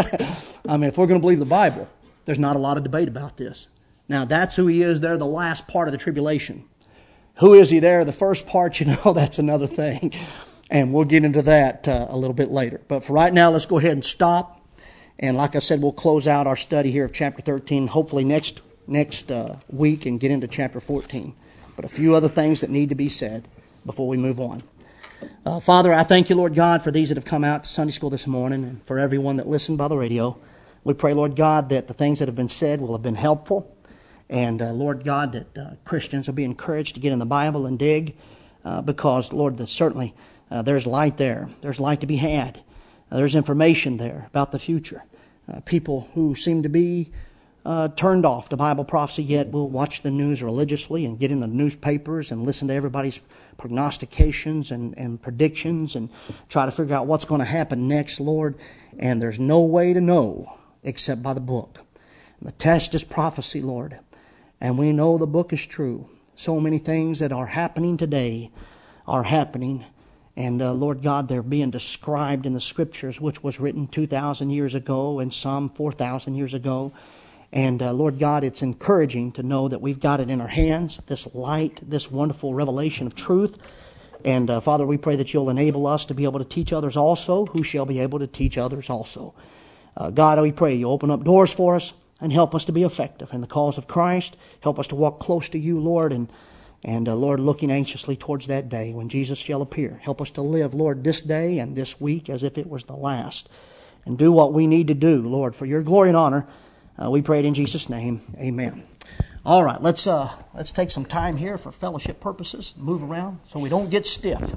I mean, if we're going to believe the Bible, there's not a lot of debate about this. Now, that's who he is there, the last part of the tribulation. Who is he there? The first part, you know, that's another thing. And we'll get into that uh, a little bit later. But for right now, let's go ahead and stop. And like I said, we'll close out our study here of chapter thirteen, hopefully next next uh, week, and get into chapter fourteen. But a few other things that need to be said before we move on. Uh, Father, I thank you, Lord God, for these that have come out to Sunday school this morning, and for everyone that listened by the radio. We pray, Lord God, that the things that have been said will have been helpful. And, uh, Lord God, that uh, Christians will be encouraged to get in the Bible and dig, uh, because, Lord, that certainly uh, there's light there. There's light to be had. Uh, there's information there about the future. Uh, people who seem to be uh, turned off to Bible prophecy yet will watch the news religiously and get in the newspapers and listen to everybody's prognostications and, and predictions and try to figure out what's going to happen next, Lord. And there's no way to know except by the book. And the test is prophecy, Lord. And we know the book is true. So many things that are happening today are happening. And uh, Lord God, they're being described in the Scriptures, which was written two thousand years ago and some four thousand years ago. And uh, Lord God, it's encouraging to know that we've got it in our hands, this light, this wonderful revelation of truth. And uh, Father, we pray that you'll enable us to be able to teach others also, who shall be able to teach others also. Uh, God, we pray you open up doors for us and help us to be effective in the cause of Christ. Help us to walk close to you, Lord, and And, uh, Lord, looking anxiously towards that day when Jesus shall appear. Help us to live, Lord, this day and this week as if it was the last. And do what we need to do, Lord, for your glory and honor. Uh, we pray it in Jesus' name. Amen. All right, let's uh, let's take some time here for fellowship purposes. Move around so we don't get stiff.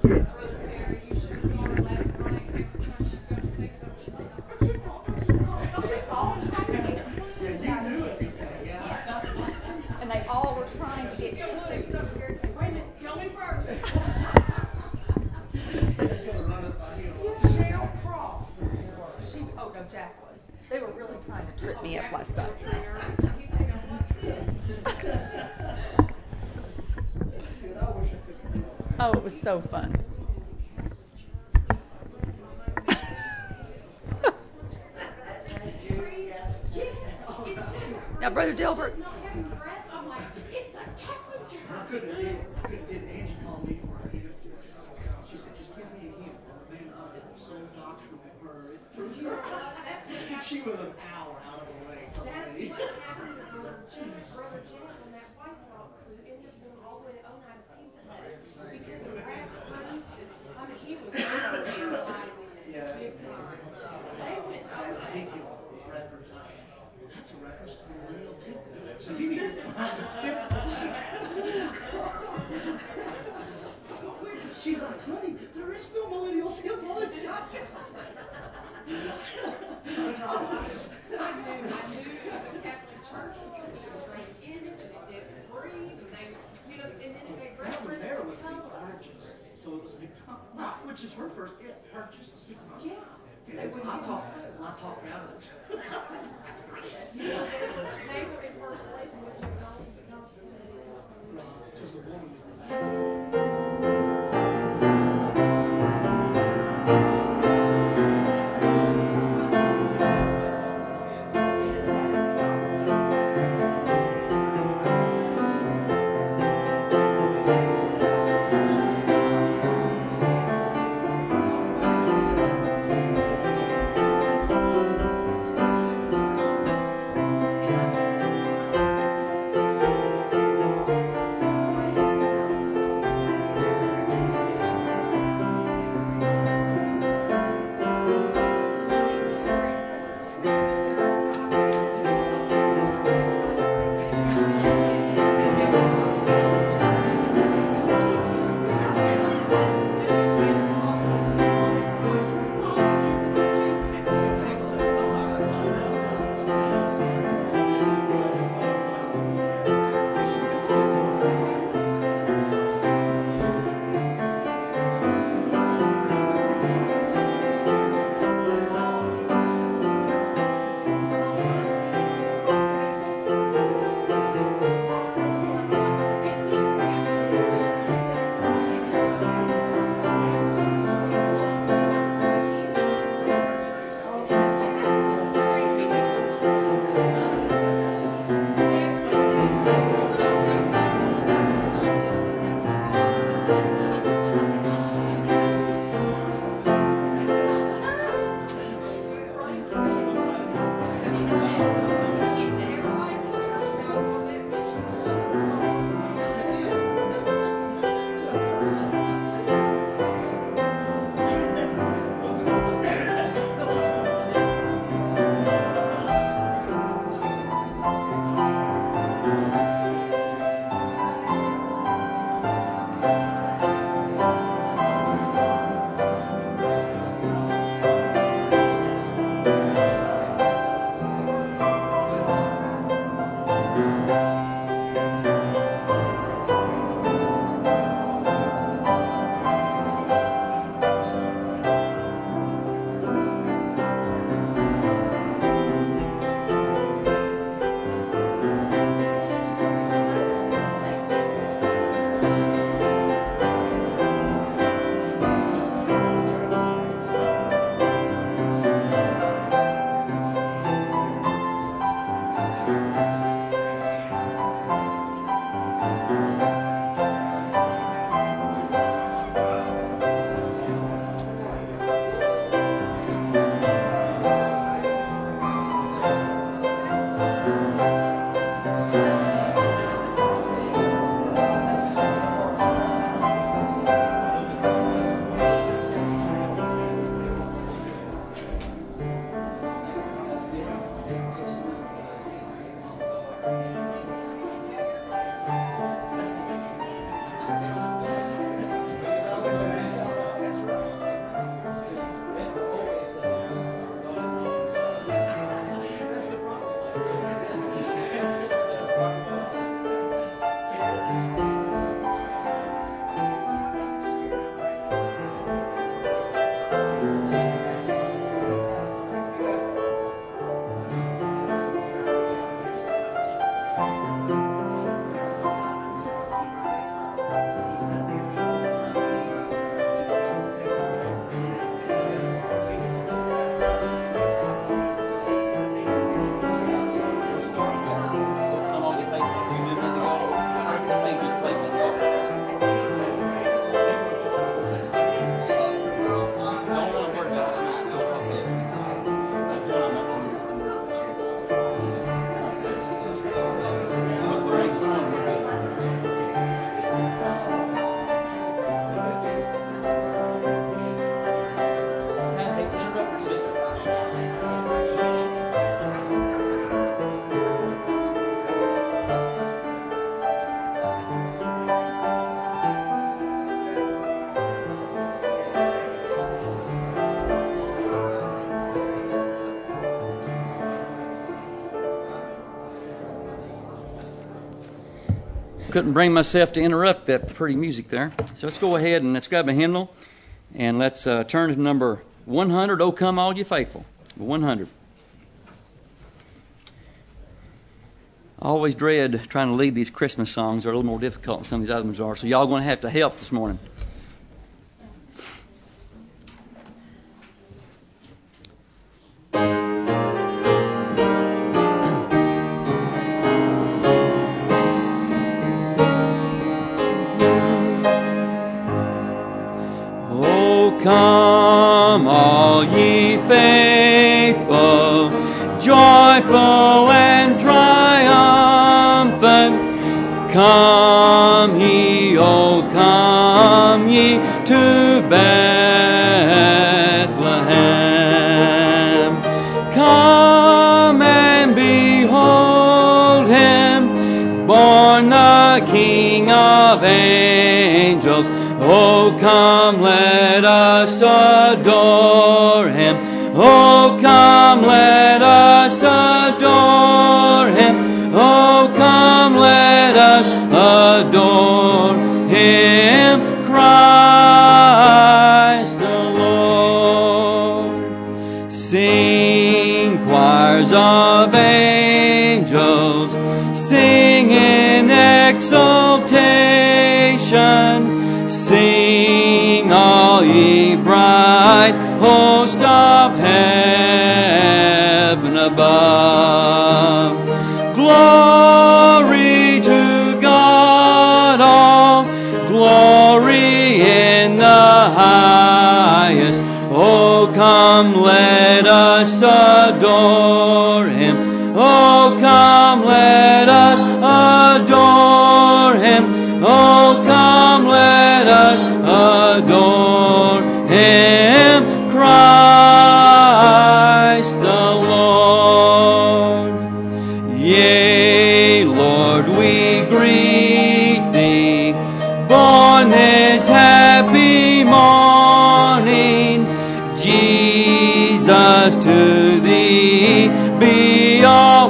Brother Terry, you should have saw her last night. Every time she'd go to say something, she'd say, "Oh, you don't they all trying to get clues out of me?" And they all were trying to get me to say something weird and say, "Wait a minute, tell me first." Cheryl Cross was there. She, oh no, Jack was. They were really trying to trip me up last night. Oh, it was so fun. Now, Brother Dilbert. I'm like, it's a Catholic church. I couldn't did, I couldn't did Angie called me for her. She said, just give me a hint. Man, I did so doctrinal with her. You know what? That's what happened. She was an hour out of the way. That's what happened to Brother Jack. Brother Jack on that White Rock crew ended up going all the way to Oneida Pizza Hut because of brass roof. I mean, he was so realizing it Yeah. big time. They went That over. Ezekiel reference, I, that's a reference to the millennial temple. So you need to find the temple. She's like, honey, there is no millennial temple. It's not. I knew, I knew it was a Catholic church because it was a great image and it didn't breathe and they, you know, and then it made That one there was reference to color. arches. So it was Victoria, which is her first gift. Arches. Yeah. They wouldn't I give talk, them I talk out of it. You know, they were, they were in first place and with McDonald's, McDonald's. Because the woman was couldn't bring myself to interrupt that pretty music there. So let's go ahead and let's grab a hymnal and let's uh, turn to number one hundred, "O Come All Ye Faithful." one hundred. I always dread trying to lead these Christmas songs. They're a little more difficult than some of these other ones are. So y'all going to have to help this morning. Oh, come all ye faithful, joyful and triumphant. Come ye, oh, come ye to Bethlehem. Come and behold him, born the King of angels. Oh, come, let us adore him. Oh, come, let us adore him. Oh, come, let us adore him, Christ the Lord. Sing, choirs of angels, sing in exultation. Sing, all ye bright host of heaven above. Glory to God, all glory in the highest. Oh, come, let us adore him. Oh, come, let us adore him. Oh, come, let us adore him, Christ the Lord. Yea, Lord, we greet thee, born this happy morning. Jesus, to thee be all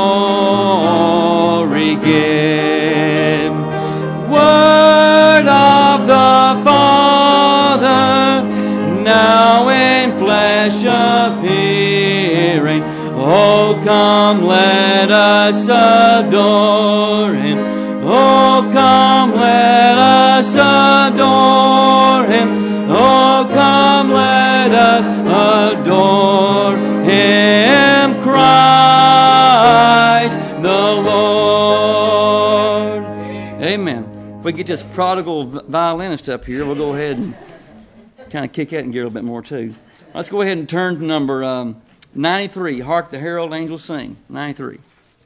glory given. Word of the Father, now in flesh appearing. Oh, come, let us adore him. Oh, come, let us adore him. Oh, come, let us adore him, Christ the Lord. Amen. If we get this prodigal violinist up here, we'll go ahead and kind of kick that and get a little bit more too. Let's go ahead and turn to number um, ninety-three. Hark the herald angels sing. ninety-three.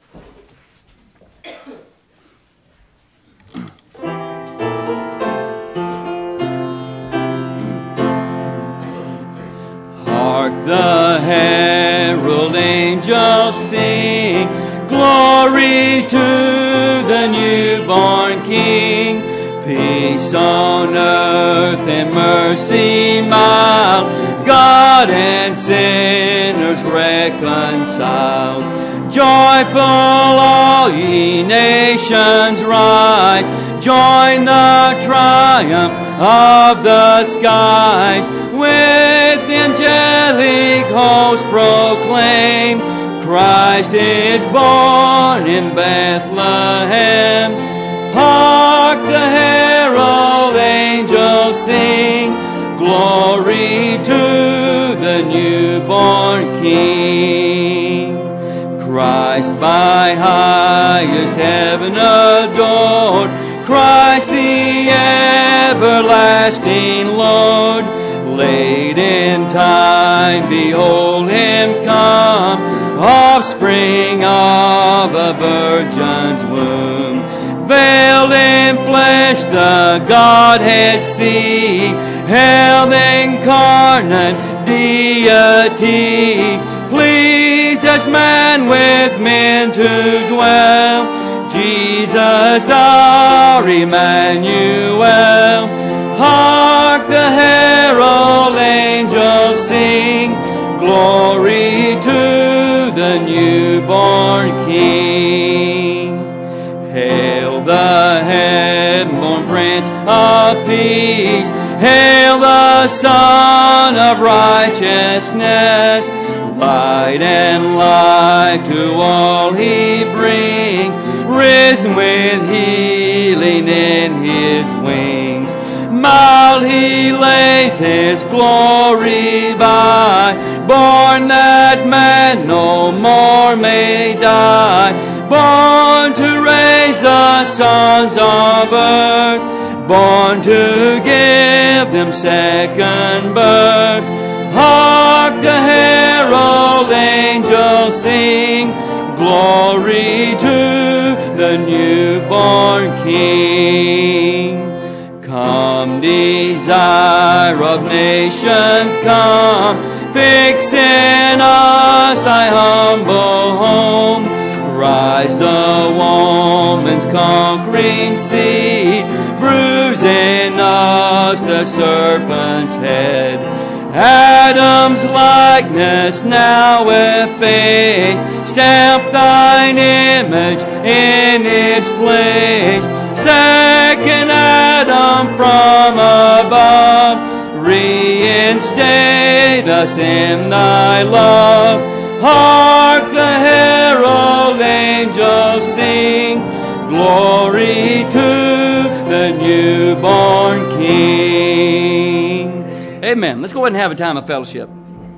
Hark the herald angels sing. Glory to the newborn King. Peace on earth and mercy mild. God and sinners reconciled. Joyful all ye nations rise. Join the triumph of the skies. With angelic hosts proclaim, Christ is born in Bethlehem. Hark the herald angels sing. Glory to the newborn King. Christ by highest heaven adored. Christ the everlasting Lord. Late in time, behold him come. Offspring of a virgin's womb. Veiled in flesh the Godhead see. Held incarnate deity. Pleased as man with men to dwell. Jesus our Emmanuel. Hark the herald angels sing. Glory to the newborn King. Hail the Hail the Son of Righteousness, light and life to all he brings, risen with healing in his wings. Mild he lays his glory by, born that man no more may die, born to raise the sons of earth, born to give them second birth. Hark the herald angels sing, glory to the newborn King. Come, desire of nations, come, fix in us thy humble home. Rise the woman's conquering seed, bruise in us the serpent's head. Adam's likeness now efface, stamp thine image in its place. Second Adam from above, reinstate us in thy love. Hark the herald angels sing, glory to the newborn King. Amen. Let's go ahead and have a time of fellowship.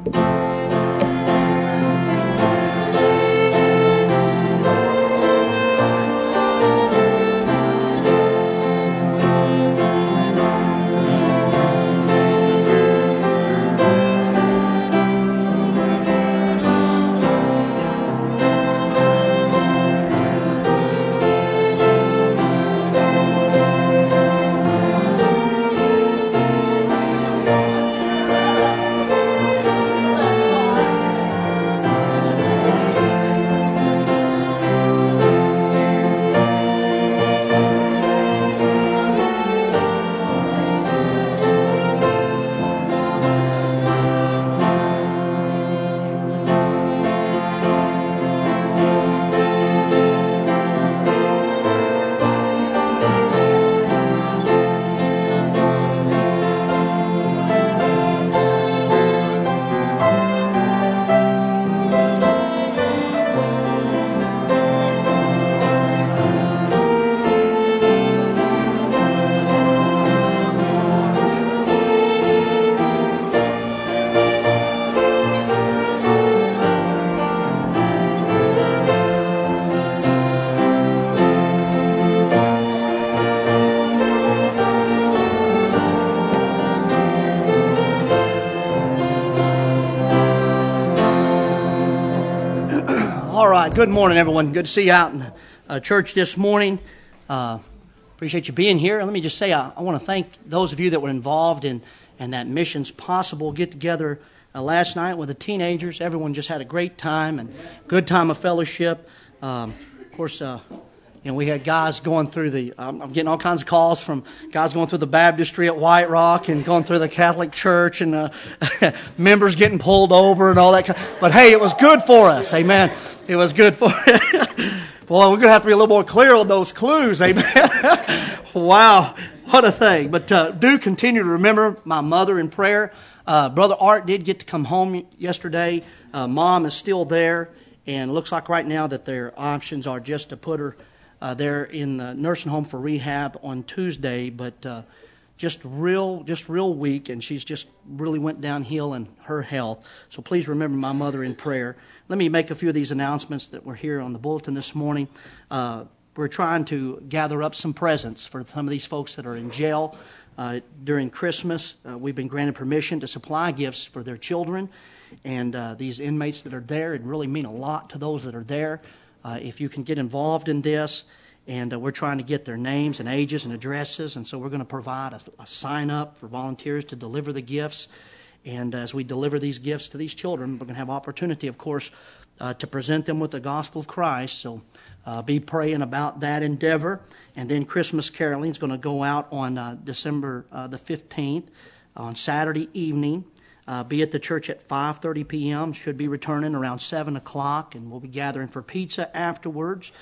Good morning, everyone. Good to see you out in uh, church this morning. Uh, appreciate you being here. Let me just say I, I want to thank those of you that were involved in, in that Missions Possible get-together uh, last night with the teenagers. Everyone just had a great time and good time of fellowship. Um, of course, uh, you know, we had guys going through the, um, I'm getting all kinds of calls from guys going through the baptistry at White Rock and going through the Catholic Church and uh, members getting pulled over and all that. But hey, it was good for us. Amen. It was good for Boy, we're going to have to be a little more clear on those clues. Amen. Wow. What a thing. But uh, do continue to remember my mother in prayer. Uh, Brother Art did get to come home yesterday. Uh, Mom is still there. And it looks like right now that their options are just to put her uh, there in the nursing home for rehab on Tuesday. But uh, just real, just real weak. And she's just really went downhill in her health. So please remember my mother in prayer. Let me make a few of these announcements that were here on the bulletin this morning. Uh, we're trying to gather up some presents for some of these folks that are in jail uh, during Christmas. Uh, we've been granted permission to supply gifts for their children. And uh, these inmates that are there, it really mean a lot to those that are there. Uh, if you can get involved in this, and uh, we're trying to get their names and ages and addresses. And so we're going to provide a, a sign-up for volunteers to deliver the gifts. And as we deliver these gifts to these children, we're going to have opportunity, of course, uh, to present them with the gospel of Christ. So uh, be praying about that endeavor. And then Christmas caroling is going to go out on uh, December uh, the fifteenth on Saturday evening. Uh, be at the church at five thirty p.m. Should be returning around seven o'clock, and we'll be gathering for pizza afterwards.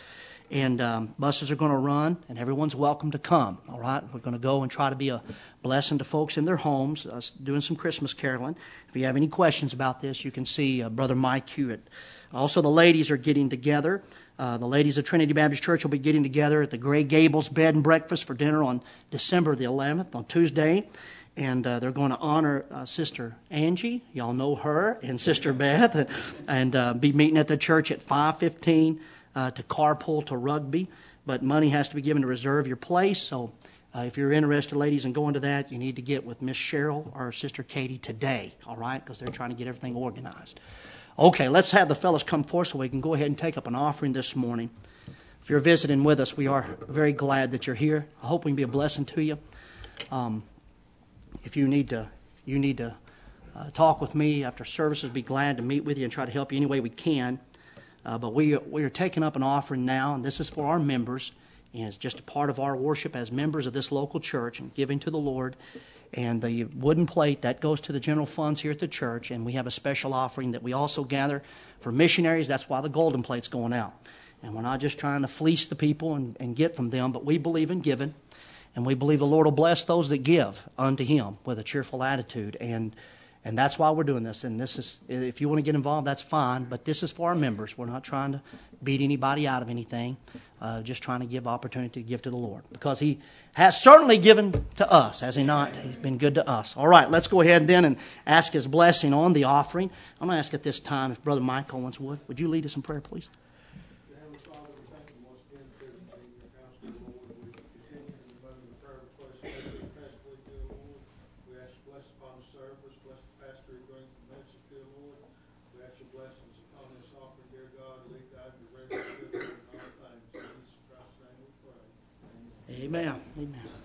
And um, buses are going to run, and everyone's welcome to come, all right? We're going to go and try to be a blessing to folks in their homes, uh, doing some Christmas caroling. If you have any questions about this, you can see uh, Brother Mike Hewitt. Also, the ladies are getting together. Uh, the ladies of Trinity Baptist Church will be getting together at the Gray Gables Bed and Breakfast for dinner on December the eleventh, on Tuesday. And uh, they're going to honor uh, Sister Angie, y'all know her, and Sister Beth, and uh, be meeting at the church at five fifteen. Uh, to carpool to Rugby, but money has to be given to reserve your place. So uh, if you're interested, ladies, in going to that, you need to get with Miss Cheryl or Sister Katie today, all right, because they're trying to get everything organized. Okay, let's have the fellows come forth so we can go ahead and take up an offering this morning. If you're visiting with us, we are very glad that you're here. I hope we can be a blessing to you. Um, if you need to, you need to uh, talk with me after services, be glad to meet with you and try to help you any way we can. Uh, but we, we are taking up an offering now, and this is for our members, and it's just a part of our worship as members of this local church and giving to the Lord. And the wooden plate, that goes to the general funds here at the church, and we have a special offering that we also gather for missionaries. That's why the golden plate's going out. And we're not just trying to fleece the people and, and get from them, but we believe in giving, and we believe the Lord will bless those that give unto Him with a cheerful attitude. And And that's why we're doing this. And this is, if you want to get involved, that's fine. But this is for our members. We're not trying to beat anybody out of anything. Uh, just trying to give opportunity to give to the Lord. Because He has certainly given to us, has He not? He's been good to us. All right, let's go ahead then and ask His blessing on the offering. I'm going to ask at this time if Brother Mike Owens would. Would you lead us in prayer, please? Amen. Amen.